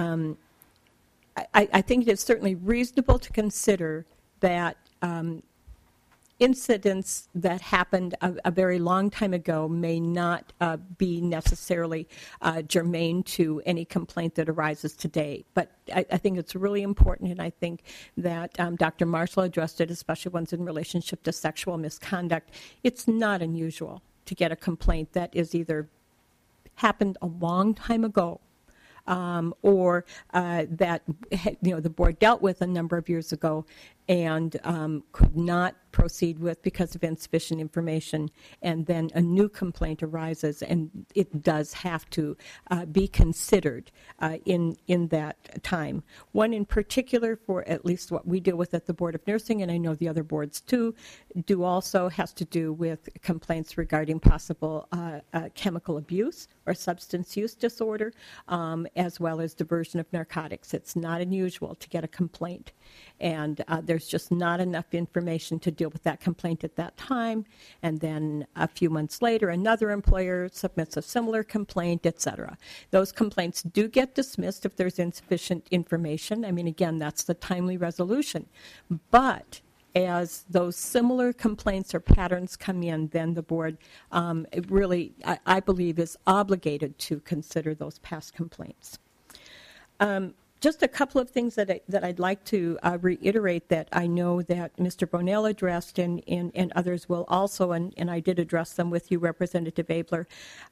I think it is certainly reasonable to consider that incidents that happened a very long time ago may not be necessarily germane to any complaint that arises today. But I think it's really important, and I think that Dr. Marshall addressed it, especially ones in relationship to sexual misconduct. It's not unusual to get a complaint that is either happened a long time ago or that the board dealt with a number of years ago and could not proceed with because of insufficient information, and then a new complaint arises, and it does have to be considered in that time. One in particular, for at least what we deal with at the Board of Nursing, and I know the other boards too, do also has to do with complaints regarding possible chemical abuse or substance use disorder, as well as diversion of narcotics. It's not unusual to get a complaint, and there's just not enough information to deal with that complaint at that time, and then a few months later another employer submits a similar complaint, etc. Those complaints do get dismissed if there's insufficient information. I mean, again, that's the timely resolution. But as those similar complaints or patterns come in, then the board really, I believe, is obligated to consider those past complaints. Just a couple of things that I'd like to reiterate that I know that Mr. Bonell addressed and others will also, and I did address them with you, Representative Abler.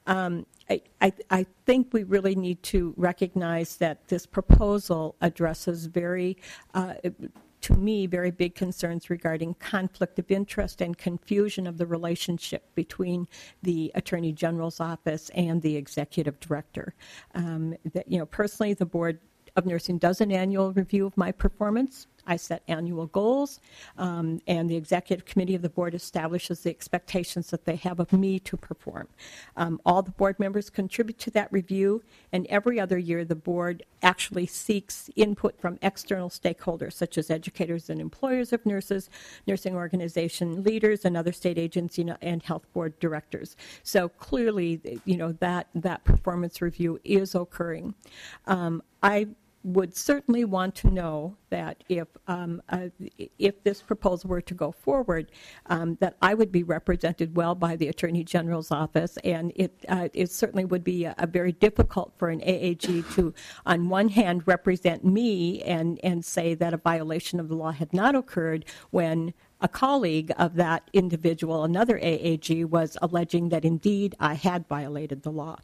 I think we really need to recognize that this proposal addresses to me, very big concerns regarding conflict of interest and confusion of the relationship between the Attorney General's office and the Executive Director. Personally, the Board of Nursing does an annual review of my performance. I set annual goals, and the Executive Committee of the Board establishes the expectations that they have of me to perform. All the board members contribute to that review, and every other year the board actually seeks input from external stakeholders, such as educators and employers of nurses, nursing organization leaders, and other state agency and health board directors. So clearly, that performance review is occurring. I would certainly want to know that if this proposal were to go forward, that I would be represented well by the Attorney General's office, and it certainly would be a very difficult for an AAG to, on one hand, represent me and say that a violation of the law had not occurred when a colleague of that individual, another AAG, was alleging that indeed I had violated the law.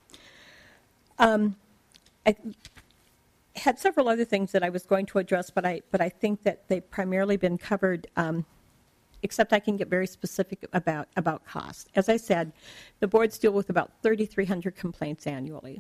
I had several other things that I was going to address, but I think that they've primarily been covered, except I can get very specific about cost. As I said, the boards deal with about 3,300 complaints annually.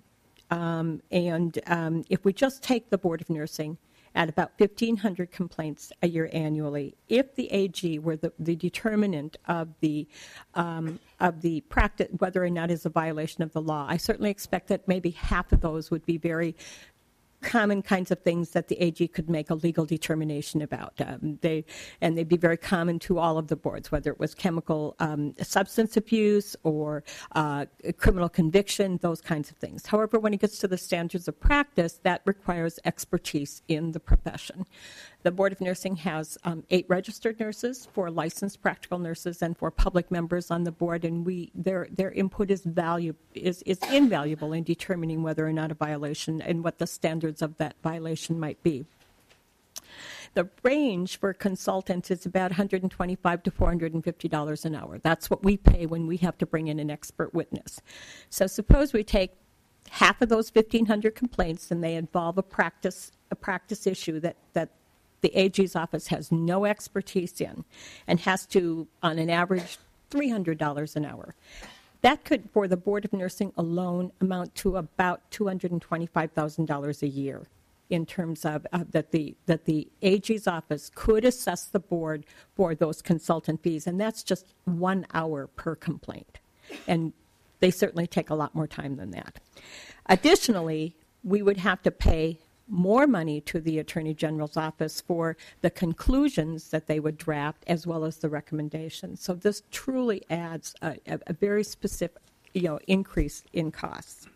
If we just take the Board of Nursing at about 1,500 complaints a year annually, if the AG were the determinant of the practice, whether or not it's a violation of the law, I certainly expect that maybe half of those would be very common kinds of things that the AG could make a legal determination about. They'd be very common to all of the boards, whether it was chemical substance abuse or criminal conviction, those kinds of things. However, when it gets to the standards of practice, that requires expertise in the profession. The Board of Nursing has 8 registered nurses, 4 licensed practical nurses, and 4 public members on the board, and their input is invaluable in determining whether or not a violation and what the standards of that violation might be. The range for consultants is about $125 to $450 an hour. That's what we pay when we have to bring in an expert witness. So suppose we take half of those 1,500 complaints and they involve a practice issue that the AG's office has no expertise in and has to, on an average, $300 an hour. That could, for the Board of Nursing alone, amount to about $225,000 a year in terms of that the AG's office could assess the board for those consultant fees, and that's just 1 hour per complaint. And they certainly take a lot more time than that. Additionally, we would have to pay more money to the Attorney General's office for the conclusions that they would draft as well as the recommendations. So this truly adds a very specific, increase in costs.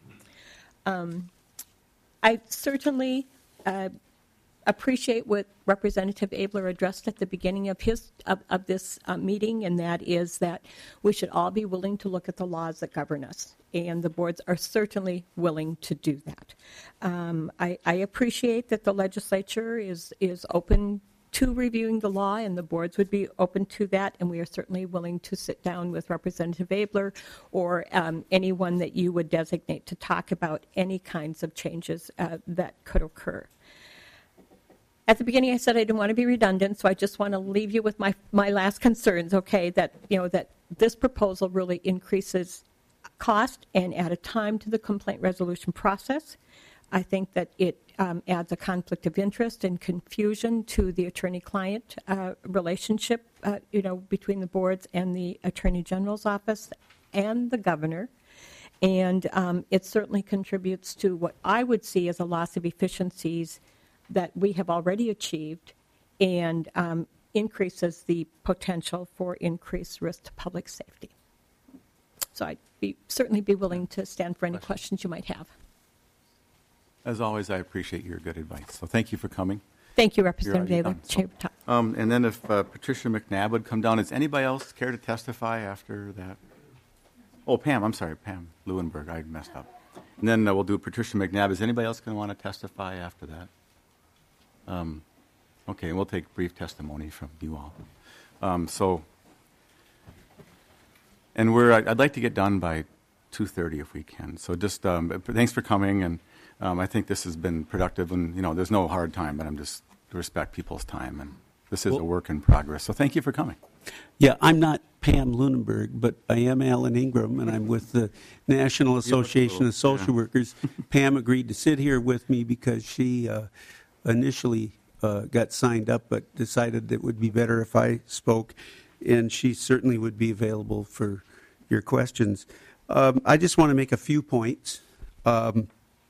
I certainly appreciate what Representative Abler addressed at the beginning of this meeting, and that is that we should all be willing to look at the laws that govern us, and the boards are certainly willing to do that. I appreciate that the legislature is open to reviewing the law, and the boards would be open to that, and we are certainly willing to sit down with Representative Abler or anyone that you would designate to talk about any kinds of changes that could occur. At the beginning, I said I didn't want to be redundant, so I just want to leave you with my last concerns, okay, that this proposal really increases cost and add a time to the complaint resolution process. I think that it adds a conflict of interest and confusion to the attorney-client relationship, between the boards and the Attorney General's office and the governor. And it certainly contributes to what I would see as a loss of efficiencies that we have already achieved and increases the potential for increased risk to public safety. So I'd certainly be willing to stand for any questions you might have. As always, I appreciate your good advice. So thank you for coming. Thank you, Representative Abler. And then if Patricia McNabb would come down, does anybody else care to testify after that? Oh, Pam, I'm sorry, Pam Lewinberg. I messed up. And then we'll do Patricia McNabb. Is anybody else going to want to testify after that? Okay, we'll take brief testimony from you all. And I'd like to get done by 2:30 if we can. So just thanks for coming, and I think this has been productive. And there's no hard time, but I'm just to respect people's time, and this is a work in progress. So thank you for coming. Yeah, I'm not Pam Lunenburg, but I am Alan Ingram, and I'm with the National Association of Social Workers. Pam agreed to sit here with me because she initially got signed up, but decided it would be better if I spoke, and she certainly would be available for your questions. I just want to make a few points. I'm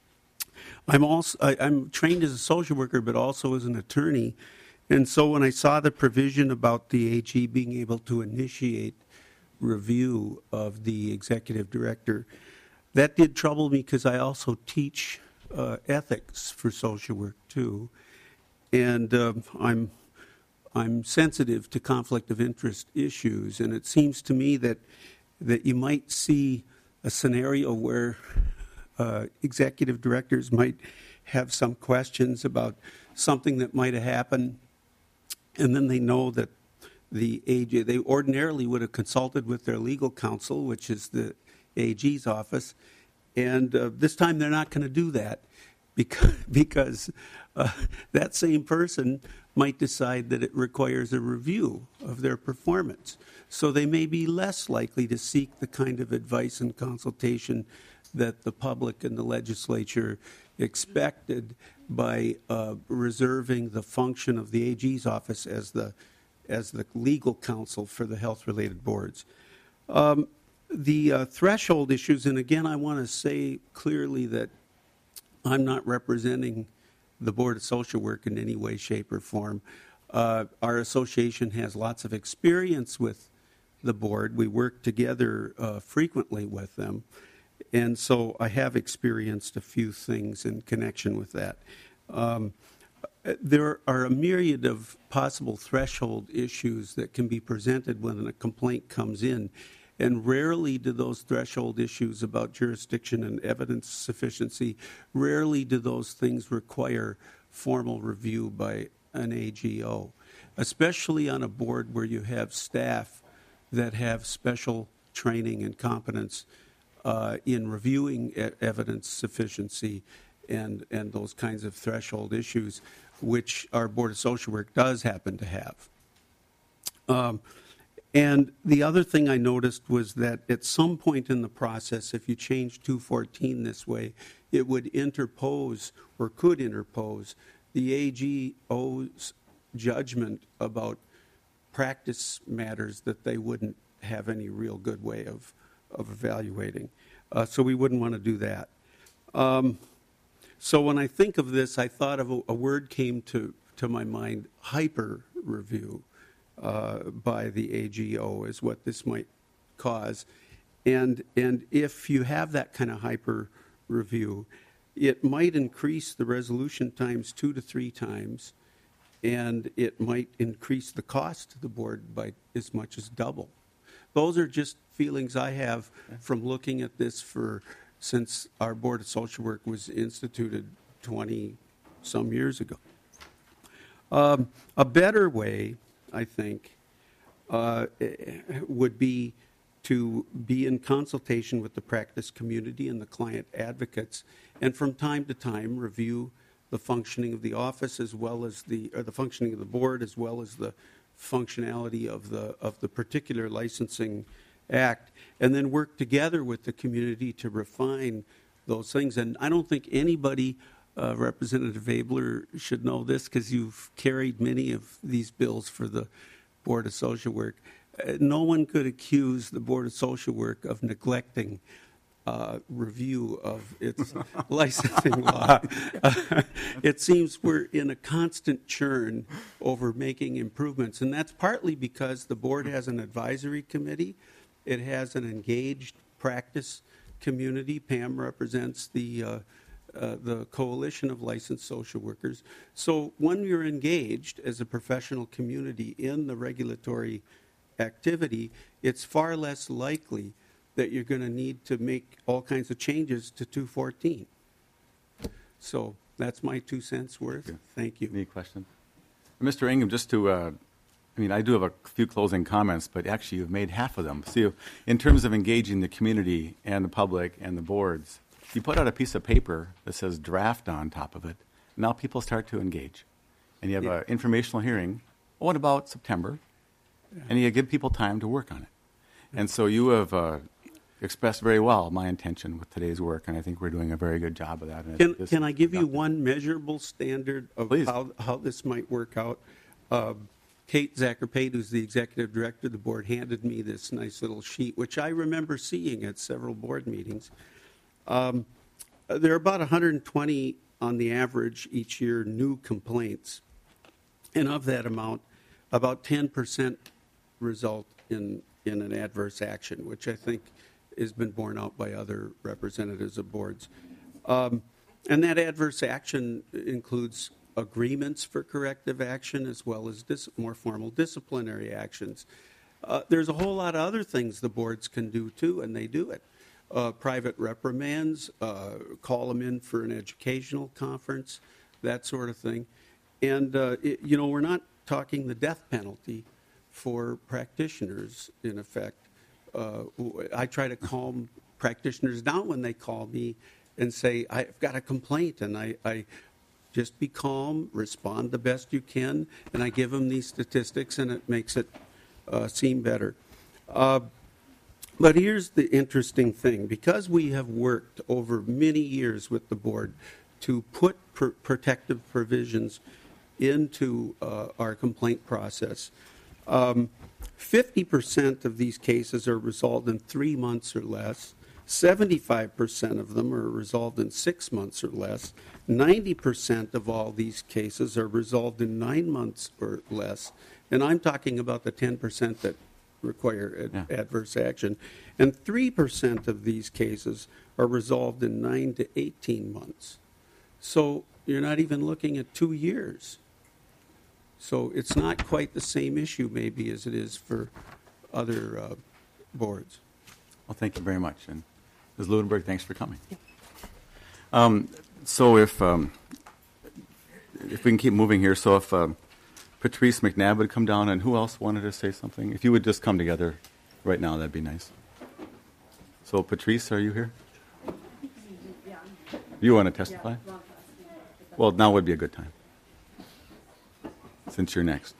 trained as a social worker, but also as an attorney. And so when I saw the provision about the AG being able to initiate review of the executive director, that did trouble me because I also teach ethics for social work too, and I'm sensitive to conflict of interest issues, and it seems to me that you might see a scenario where executive directors might have some questions about something that might have happened, and then they know that the AG, they ordinarily would have consulted with their legal counsel, which is the AG's office, and this time they're not going to do that because that same person might decide that it requires a review of their performance. So they may be less likely to seek the kind of advice and consultation that the public and the legislature expected by reserving the function of the AG's office as the legal counsel for the health-related boards. The threshold issues, and again, I want to say clearly that I'm not representing the Board of Social Work in any way, shape, or form. Our association has lots of experience with the board. We work together frequently with them. And so I have experienced a few things in connection with that. There are a myriad of possible threshold issues that can be presented when a complaint comes in, and rarely do those threshold issues about jurisdiction and evidence sufficiency, rarely do those things require formal review by an AGO, especially on a board where you have staff that have special training and competence in reviewing evidence sufficiency and those kinds of threshold issues, which our Board of Social Work does happen to have. And the other thing I noticed was that at some point in the process, if you change 214 this way, it would interpose or could interpose the AGO's judgment about practice matters that they wouldn't have any real good way of evaluating. So we wouldn't want to do that. So when I think of this, I thought of a word came to my mind, hyper review by the AGO is what this might cause. And if you have that kind of hyper review, it might increase the resolution times 2 to 3 times, and it might increase the cost to the board by as much as double. Those are just feelings I have from looking at this since our Board of Social Work was instituted 20-some years ago. A better way, I think, would be to be in consultation with the practice community and the client advocates, and from time to time review the functioning of the office as well as the functioning of the board as well as the functionality of the particular licensing act, and then work together with the community to refine those things. And I don't think anybody, Representative Abler, should know this because you've carried many of these bills for the Board of Social Work. No one could accuse the Board of Social Work of neglecting review of its licensing law. It seems we're in a constant churn over making improvements, and that's partly because the board has an advisory committee. It has an engaged practice community. Pam represents the Coalition of Licensed Social Workers. So when you're engaged as a professional community in the regulatory activity, it's far less likely that you're going to need to make all kinds of changes to 214. So That's my 2 cents worth. Okay. Thank you. Any questions? Mr. Ingham, just to, I mean, I do have a few closing comments, but actually you've made half of them. See, in terms of engaging the community and the public and the boards, you put out a piece of paper that says draft on top of it. Now people start to engage. And you have an informational hearing, what about September? And you give people time to work on it. And so you have expressed very well my intention with today's work, and I think we're doing a very good job of that. And Can I give you one measurable standard of Please. how this might work out? Kate Zackerpate, who's the executive director of the board, handed me this nice little sheet, which I remember seeing at several board meetings. There are about 120 on the average each year new complaints. And of that amount, about 10% result in an adverse action, which I think has been borne out by other representatives of boards. And that adverse action includes agreements for corrective action as well as more formal disciplinary actions. There's a whole lot of other things the boards can do too, and they do it. Private reprimands, call them in for an educational conference, that sort of thing. And, we're not talking the death penalty for practitioners, in effect. I try to calm practitioners down when they call me and say, I've got a complaint, and I just be calm, respond the best you can, and I give them these statistics, and it makes it seem better. But here's the interesting thing. Because we have worked over many years with the board to put protective provisions into our complaint process, 50% of these cases are resolved in 3 months or less. 75% of them are resolved in 6 months or less. 90% of all these cases are resolved in 9 months or less. And I'm talking about the 10% that require adverse action. And 3% of these cases are resolved in 9 to 18 months. So you're not even looking at 2 years. So it's not quite the same issue maybe as it is for other boards. Well, thank you very much. And Ms. Ludenberg, thanks for coming. So if we can keep moving here, so if Patrice McNabb would come down, and who else wanted to say something? If you would just come together right now, that'd be nice. So Patrice, are you here? You want to testify? Well, now would be a good time, since you're next.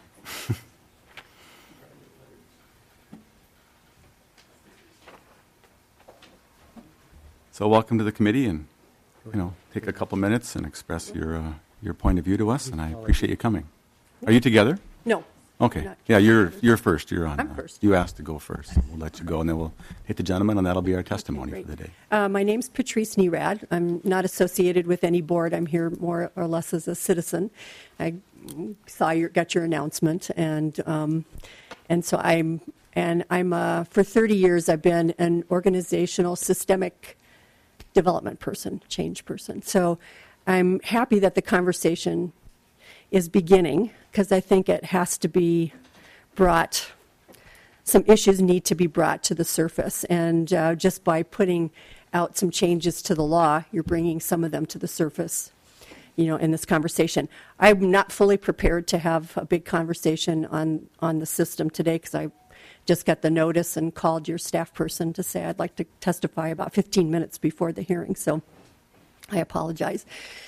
So welcome to the committee, and take a couple minutes and express your point of view to us, and I appreciate you coming. Are you together? No. Okay. Yeah, you're first. You're on. I'm first. You asked to go first. We'll let you go, and then we'll hit the gentleman, and that'll be our testimony for the day. My name's Patrice Nerad. I'm not associated with any board. I'm here more or less as a citizen. I saw got your announcement, and so I'm for 30 years I've been an organizational systemic development person, change person. So I'm happy that the conversation is beginning, because I think it has to be brought, some issues need to be brought to the surface. And just by putting out some changes to the law, you're bringing some of them to the surface, in this conversation. I'm not fully prepared to have a big conversation on the system today, because I just got the notice and called your staff person to say I'd like to testify about 15 minutes before the hearing. So I apologize.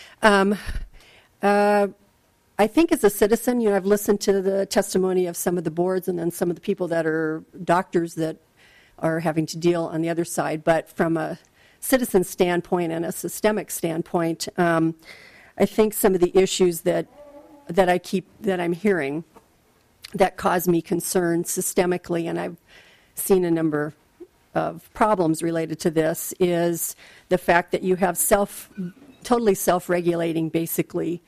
I think as a citizen, I've listened to the testimony of some of the boards and then some of the people that are doctors that are having to deal on the other side. But from a citizen standpoint and a systemic standpoint, I think some of the issues that I'm hearing that cause me concern systemically, and I've seen a number of problems related to this, is the fact that you have totally self-regulating, basically,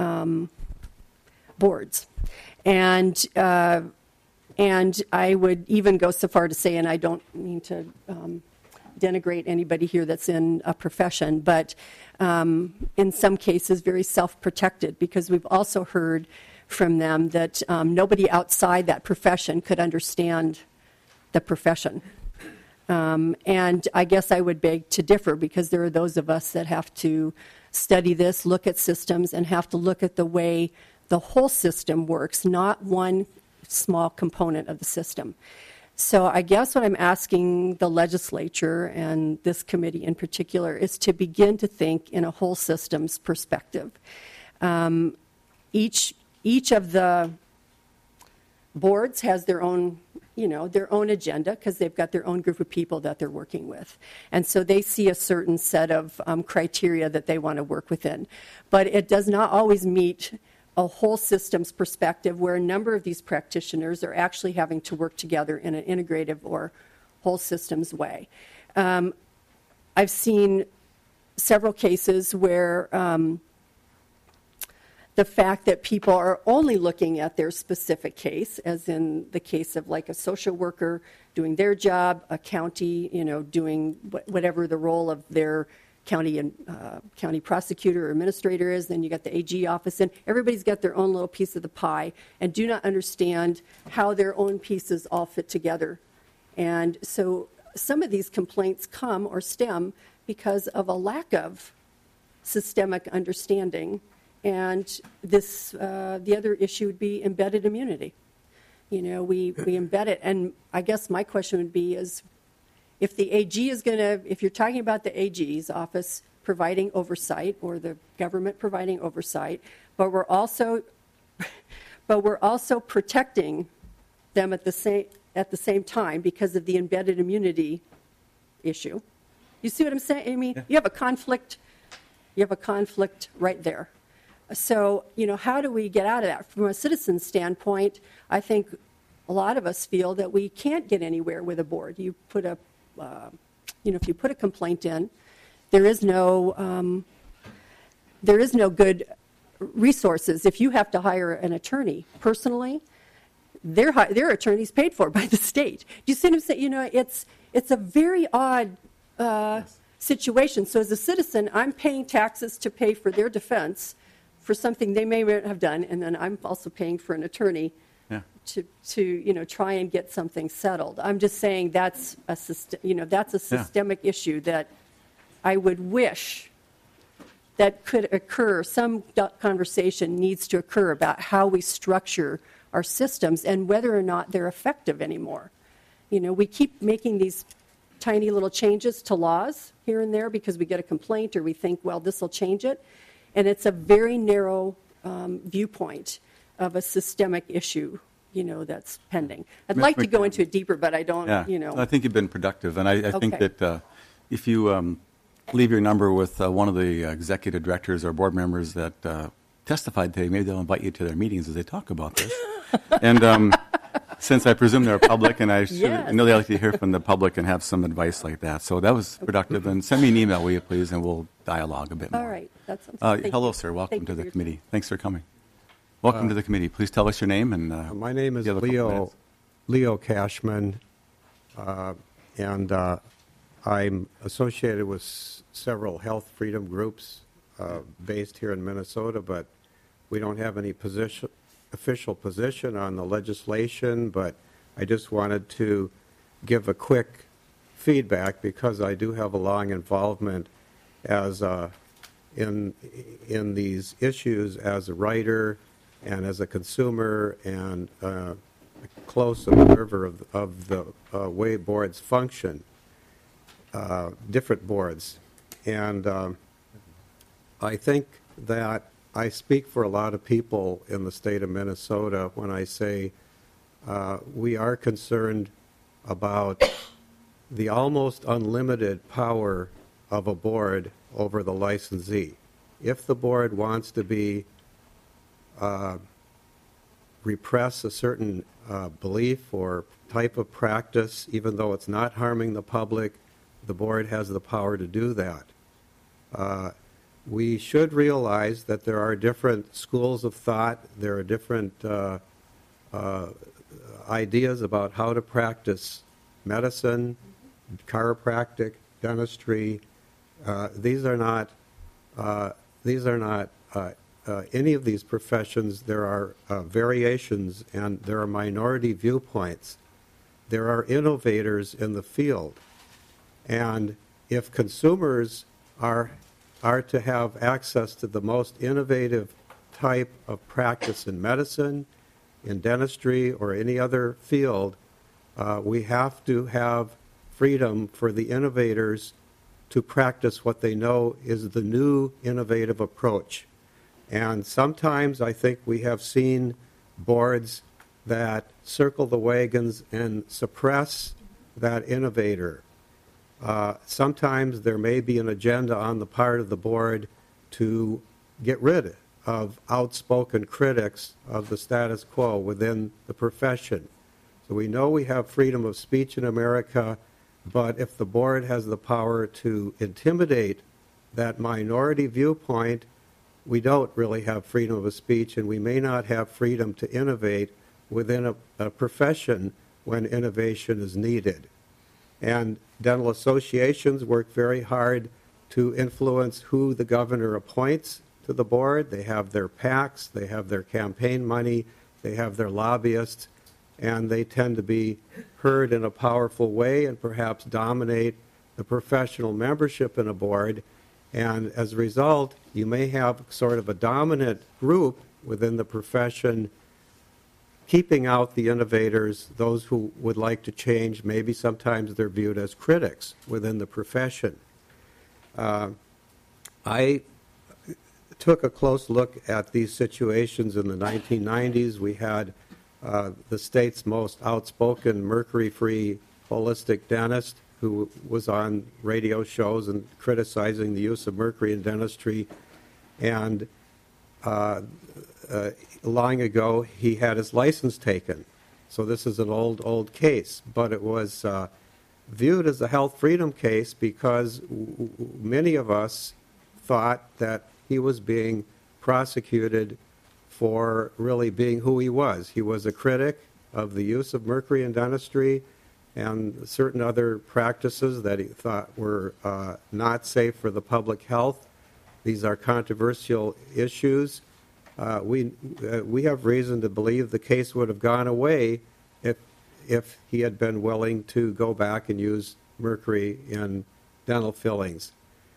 boards. And I would even go so far to say, and I don't mean to denigrate anybody here that's in a profession, but in some cases very self-protected, because we've also heard from them that nobody outside that profession could understand the profession. And I guess I would beg to differ, because there are those of us that have to study this, look at systems, and have to look at the way the whole system works, not one small component of the system. So I guess what I'm asking the legislature and this committee in particular is to begin to think in a whole systems perspective. Each of the boards has their own, their own agenda because they've got their own group of people that they're working with. And so they see a certain set of criteria that they want to work within. But it does not always meet a whole systems perspective where a number of these practitioners are actually having to work together in an integrative or whole systems way. I've seen several cases where the fact that people are only looking at their specific case, as in the case of like a social worker doing their job, a county, doing whatever the role of their county and county prosecutor or administrator is, then you got the AG office, and everybody's got their own little piece of the pie and do not understand how their own pieces all fit together. And so some of these complaints come or stem because of a lack of systemic understanding. And this, the other issue would be embedded immunity. We embed it, and I guess my question would be is, if the AG is going to, if you're talking about the AG's office providing oversight or the government providing oversight, but we're also protecting them at the same time because of the embedded immunity issue. You see what I'm saying, Amy? Yeah. You have a conflict right there. So, how do we get out of that? From a citizen standpoint, I think a lot of us feel that we can't get anywhere with a board. You put a if you put a complaint in, there is no good resources. If you have to hire an attorney personally, their attorney's paid for by the state. Do you see what I'm saying? It's a very odd situation. So as a citizen, I'm paying taxes to pay for their defense for something they may not have done, and then I'm also paying for an attorney to try and get something settled. I'm just saying that's a systemic issue that I would wish that could occur. Some conversation needs to occur about how we structure our systems and whether or not they're effective anymore. We keep making these tiny little changes to laws here and there because we get a complaint or we think, well, this will change it. And it's a very narrow viewpoint of a systemic issue, that's pending. I'd like to go into it deeper, but I don't, I think you've been productive. And I think Okay. that if you leave your number with one of the executive directors or board members that testified today, maybe they'll invite you to their meetings as they talk about this. And since I presume they're public, and I know they like to hear from the public and have some advice like that. So that was productive. And send me an email, will you please, and we'll dialogue a bit more. All right. That sounds good. Hello, sir. Welcome to the you. committee. Thanks for coming. Welcome to the committee. Please tell us your name. And My name is you have a couple Leo minutes. Cashman, and I'm associated with several health freedom groups based here in Minnesota, but we don't have any official position on the legislation, but I just wanted to give a quick feedback because I do have a long involvement as in these issues as a writer and as a consumer and a close observer of the way boards function, different boards. And I think that I speak for a lot of people in the state of Minnesota when I say we are concerned about the almost unlimited power of a board over the licensee. If the board wants to repress a certain belief or type of practice, even though it's not harming the public, the board has the power to do that. We should realize that there are different schools of thought, there are different ideas about how to practice medicine, chiropractic, dentistry. These are not any of these professions. There are variations and there are minority viewpoints. There are innovators in the field. And if consumers are are to have access to the most innovative type of practice in medicine, in dentistry, or any other field, we have to have freedom for the innovators to practice what they know is the new innovative approach. And sometimes I think we have seen boards that circle the wagons and suppress that innovator. Sometimes there may be an agenda on the part of the board to get rid of outspoken critics of the status quo within the profession. So we know we have freedom of speech in America, but if the board has the power to intimidate that minority viewpoint, we don't really have freedom of speech, and we may not have freedom to innovate within a profession when innovation is needed. And dental associations work very hard to influence who the governor appoints to the board. They have their PACs, they have their campaign money, they have their lobbyists, and they tend to be heard in a powerful way and perhaps dominate the professional membership in a board. And as a result, you may have sort of a dominant group within the profession keeping out the innovators, those who would like to change. Maybe sometimes they're viewed as critics within the profession. I took a close look at these situations in the 1990s. We had the state's most outspoken mercury-free holistic dentist who was on radio shows and criticizing the use of mercury in dentistry. And long ago, he had his license taken. So this is an old case, but it was viewed as a health freedom case because many of us thought that he was being prosecuted for really being who he was. He was a critic of the use of mercury in dentistry and certain other practices that he thought were not safe for the public health. These are controversial issues. We have reason to believe the case would have gone away if he had been willing to go back and use mercury in dental fillings.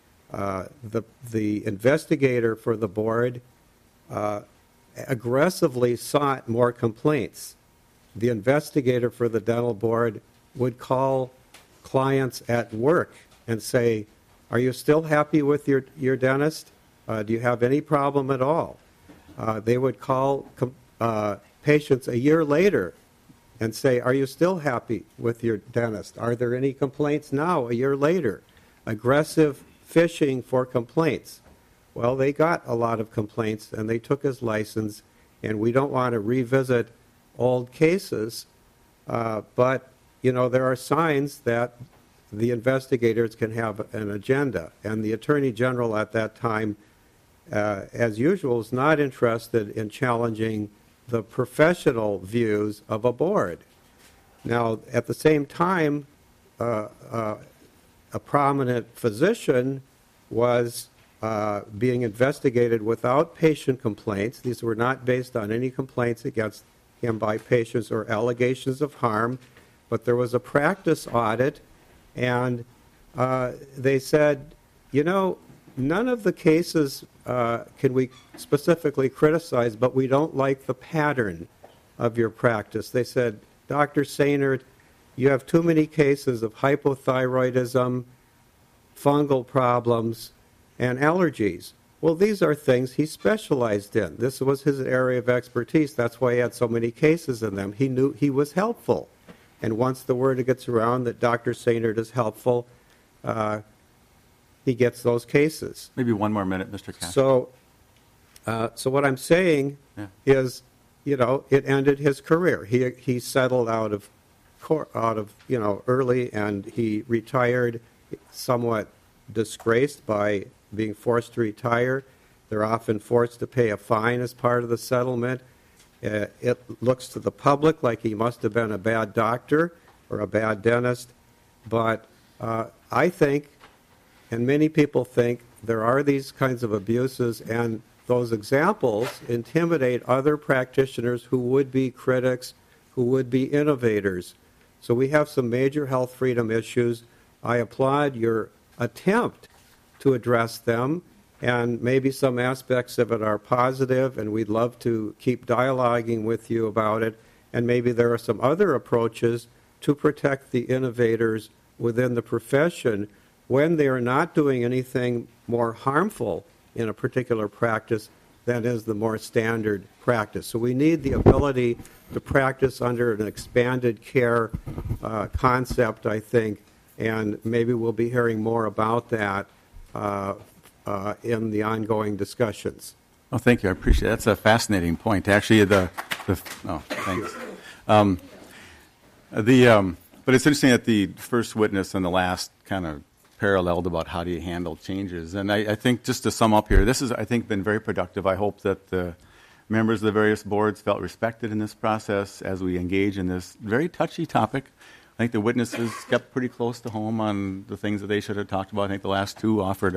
The investigator for the board aggressively sought more complaints. The investigator for the dental board would call clients at work and say, "Are you still happy with your dentist? Do you have any problem at all?" They would call patients a year later and say, "Are you still happy with your dentist? Are there any complaints now, a year later?" Aggressive fishing for complaints. Well, they got a lot of complaints, and they took his license, and we don't want to revisit old cases, but, there are signs that the investigators can have an agenda, and the Attorney General at that time, as usual, is not interested in challenging the professional views of a board. Now, at the same time, a prominent physician was being investigated without patient complaints. These were not based on any complaints against him by patients or allegations of harm, but there was a practice audit, and they said, none of the cases can we specifically criticize, but we don't like the pattern of your practice. They said, "Dr. Sainert, you have too many cases of hypothyroidism, fungal problems, and allergies." Well, these are things he specialized in. This was his area of expertise. That's why he had so many cases in them. He knew he was helpful. And once the word gets around that Dr. Sainert is helpful, he gets those cases. Maybe one more minute, Mr. Castro. So what I'm saying is, it ended his career. He settled out of early, and he retired somewhat disgraced by being forced to retire. They're often forced to pay a fine as part of the settlement. It looks to the public like he must have been a bad doctor or a bad dentist, but I think, and many people think, there are these kinds of abuses, and those examples intimidate other practitioners who would be critics, who would be innovators. So we have some major health freedom issues. I applaud your attempt to address them, and maybe some aspects of it are positive, and we'd love to keep dialoguing with you about it. And maybe there are some other approaches to protect the innovators within the profession when they are not doing anything more harmful in a particular practice than is the more standard practice. So we need the ability to practice under an expanded care concept, I think, and maybe we'll be hearing more about that in the ongoing discussions. Oh, thank you. I appreciate it. That's a fascinating point. Actually, thanks. But it's interesting that the first witness and the last kind of paralleled about how do you handle changes. And I think just to sum up here, this has, I think, been very productive. I hope that the members of the various boards felt respected in this process as we engage in this very touchy topic. I think the witnesses kept pretty close to home on the things that they should have talked about. I think the last two offered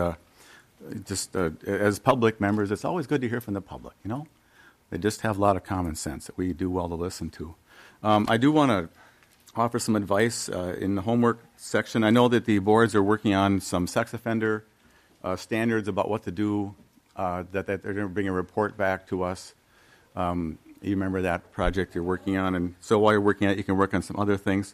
as public members, it's always good to hear from the public, you know? They just have a lot of common sense that we do well to listen to. I do want to offer some advice in the homework section. I know that the boards are working on some sex offender standards about what to do, that they're going to bring a report back to us. You remember that project you're working on, and so while you're working on it, you can work on some other things.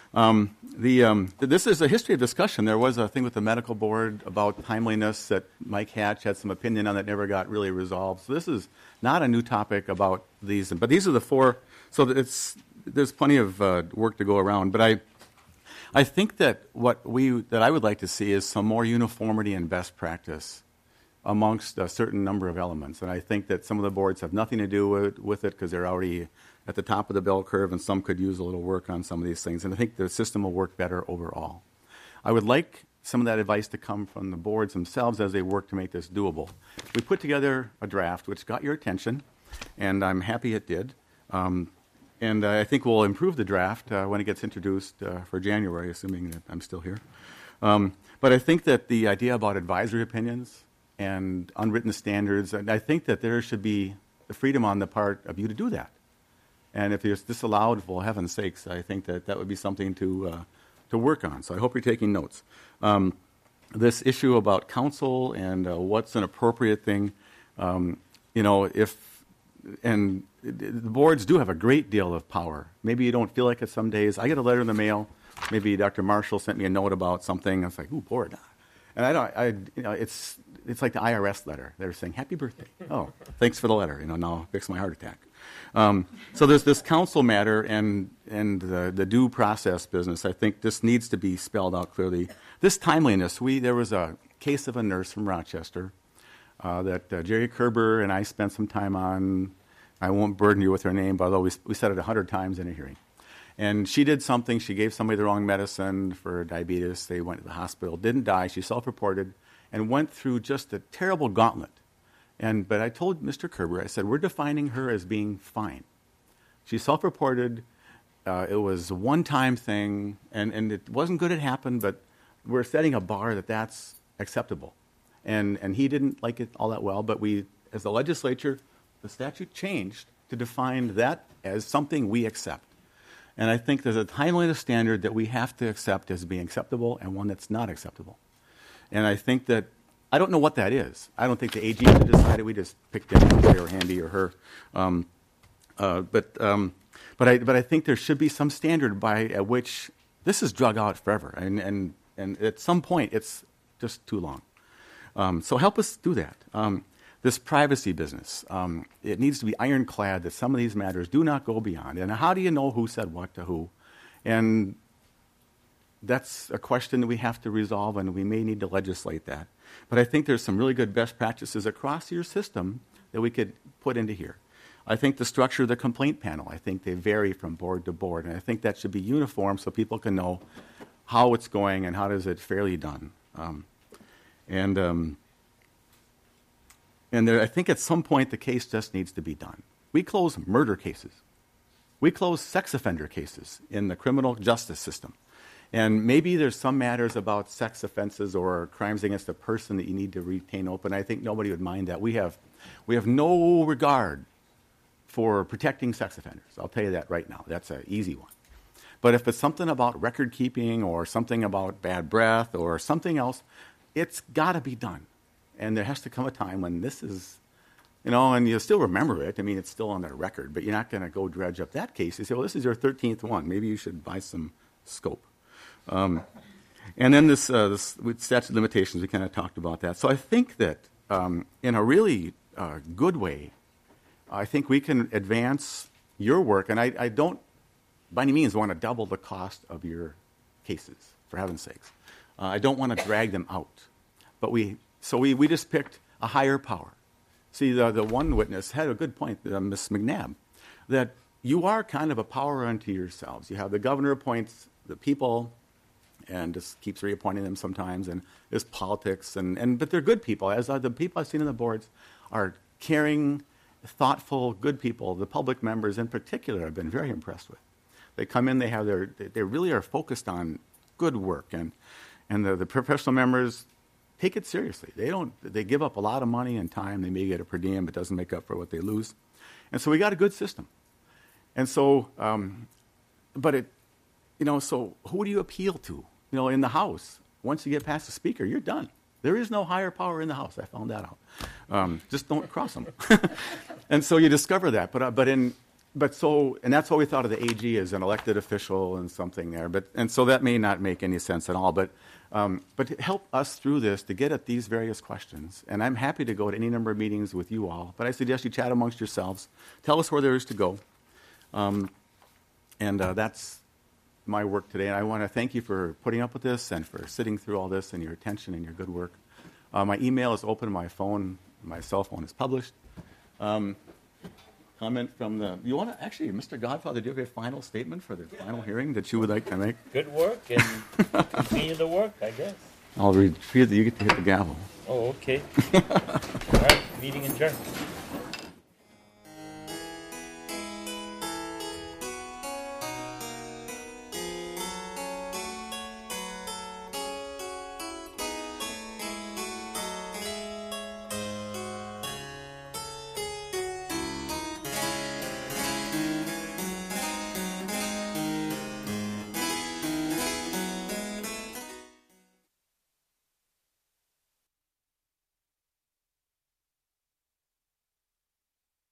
This is a history of discussion. There was a thing with the medical board about timeliness that Mike Hatch had some opinion on that never got really resolved. So this is not a new topic about these, but these are the four. So there's plenty of work to go around. But I think that that I would like to see is some more uniformity and best practice amongst a certain number of elements. And I think that some of the boards have nothing to do with it because they're already at the top of the bell curve, and some could use a little work on some of these things. And I think the system will work better overall. I would like some of that advice to come from the boards themselves as they work to make this doable. We put together a draft which got your attention, and I'm happy it did. And I think we'll improve the draft when it gets introduced for January, assuming that I'm still here. But I think that the idea about advisory opinions and unwritten standards, I think that there should be the freedom on the part of you to do that. And if it's disallowed, for heaven's sakes, I think that would be something to work on. So I hope you're taking notes. This issue about counsel and what's an appropriate thing, and the boards do have a great deal of power. Maybe you don't feel like it some days. I get a letter in the mail. Maybe Dr. Marshall sent me a note about something. I was like, ooh, board. And it's like the IRS letter. They're saying, happy birthday. Oh, thanks for the letter. Now fix my heart attack. So there's this counsel matter and the due process business. I think this needs to be spelled out clearly. This timeliness, there was a case of a nurse from Rochester that Jerry Kerber and I spent some time on. I won't burden you with her name, although we said it 100 times in a hearing. And she did something. She gave somebody the wrong medicine for diabetes. They went to the hospital, didn't die. She self-reported and went through just a terrible gauntlet. But I told Mr. Kerber, I said, we're defining her as being fine. She self-reported. It was a one-time thing, and it wasn't good it happened, but we're setting a bar that's acceptable. And he didn't like it all that well, but we, as the legislature, the statute changed to define that as something we accept. And I think there's a timeliness standard that we have to accept as being acceptable and one that's not acceptable. And I think that, I don't know what that is. I don't think the AG should decide it. We just picked it, or Handy or her. But I think there should be some standard at which this is drug out forever. And at some point, it's just too long. So help us do that. This privacy business, it needs to be ironclad that some of these matters do not go beyond. And how do you know who said what to who? And that's a question that we have to resolve, and we may need to legislate that. But I think there's some really good best practices across your system that we could put into here. I think the structure of the complaint panel, I think they vary from board to board, and I think that should be uniform so people can know how it's going and how does it fairly done. And I think at some point the case just needs to be done. We close murder cases. We close sex offender cases in the criminal justice system. And maybe there's some matters about sex offenses or crimes against a person that you need to retain open. I think nobody would mind that. We have no regard for protecting sex offenders. I'll tell you that right now. That's an easy one. But if it's something about record keeping or something about bad breath or something else, it's got to be done. And there has to come a time when this is, and you'll still remember it. I mean, it's still on their record, but you're not going to go dredge up that case. You say, well, this is your 13th one. Maybe you should buy some scope. And then this with statute of limitations, we kind of talked about that. So I think that in a really good way, I think we can advance your work. And I don't, by any means, want to double the cost of your cases, for heaven's sakes. I don't want to drag them out. But we just picked a higher power. See, the one witness had a good point, Ms. McNabb, that you are kind of a power unto yourselves. You have the governor appoints the people and just keeps reappointing them sometimes, and there's politics, but they're good people, as are the people I've seen on the boards are caring, thoughtful, good people. The public members in particular I've been very impressed with. They come in, they really are focused on good work, and the professional members take it seriously. They give up a lot of money and time. They may get a per diem, but doesn't make up for what they lose. And so we got a good system. And so, so who do you appeal to? In the House, once you get past the Speaker, you're done. There is no higher power in the House. I found that out. Just don't cross them. And so you discover that. And that's why we thought of the AG as an elected official and something there. And so that may not make any sense at all. But help us through this to get at these various questions. And I'm happy to go to any number of meetings with you all. But I suggest you chat amongst yourselves. Tell us where there is to go. That's my work today. And I want to thank you for putting up with this and for sitting through all this and your attention and your good work. My email is open. My cell phone is published. Comment from Mr. Godfather, do you have a final statement for the final hearing that you would like to make? Good work and continue the work, I guess. I'll read that you get to hit the gavel. Oh, okay. All right, meeting adjourned.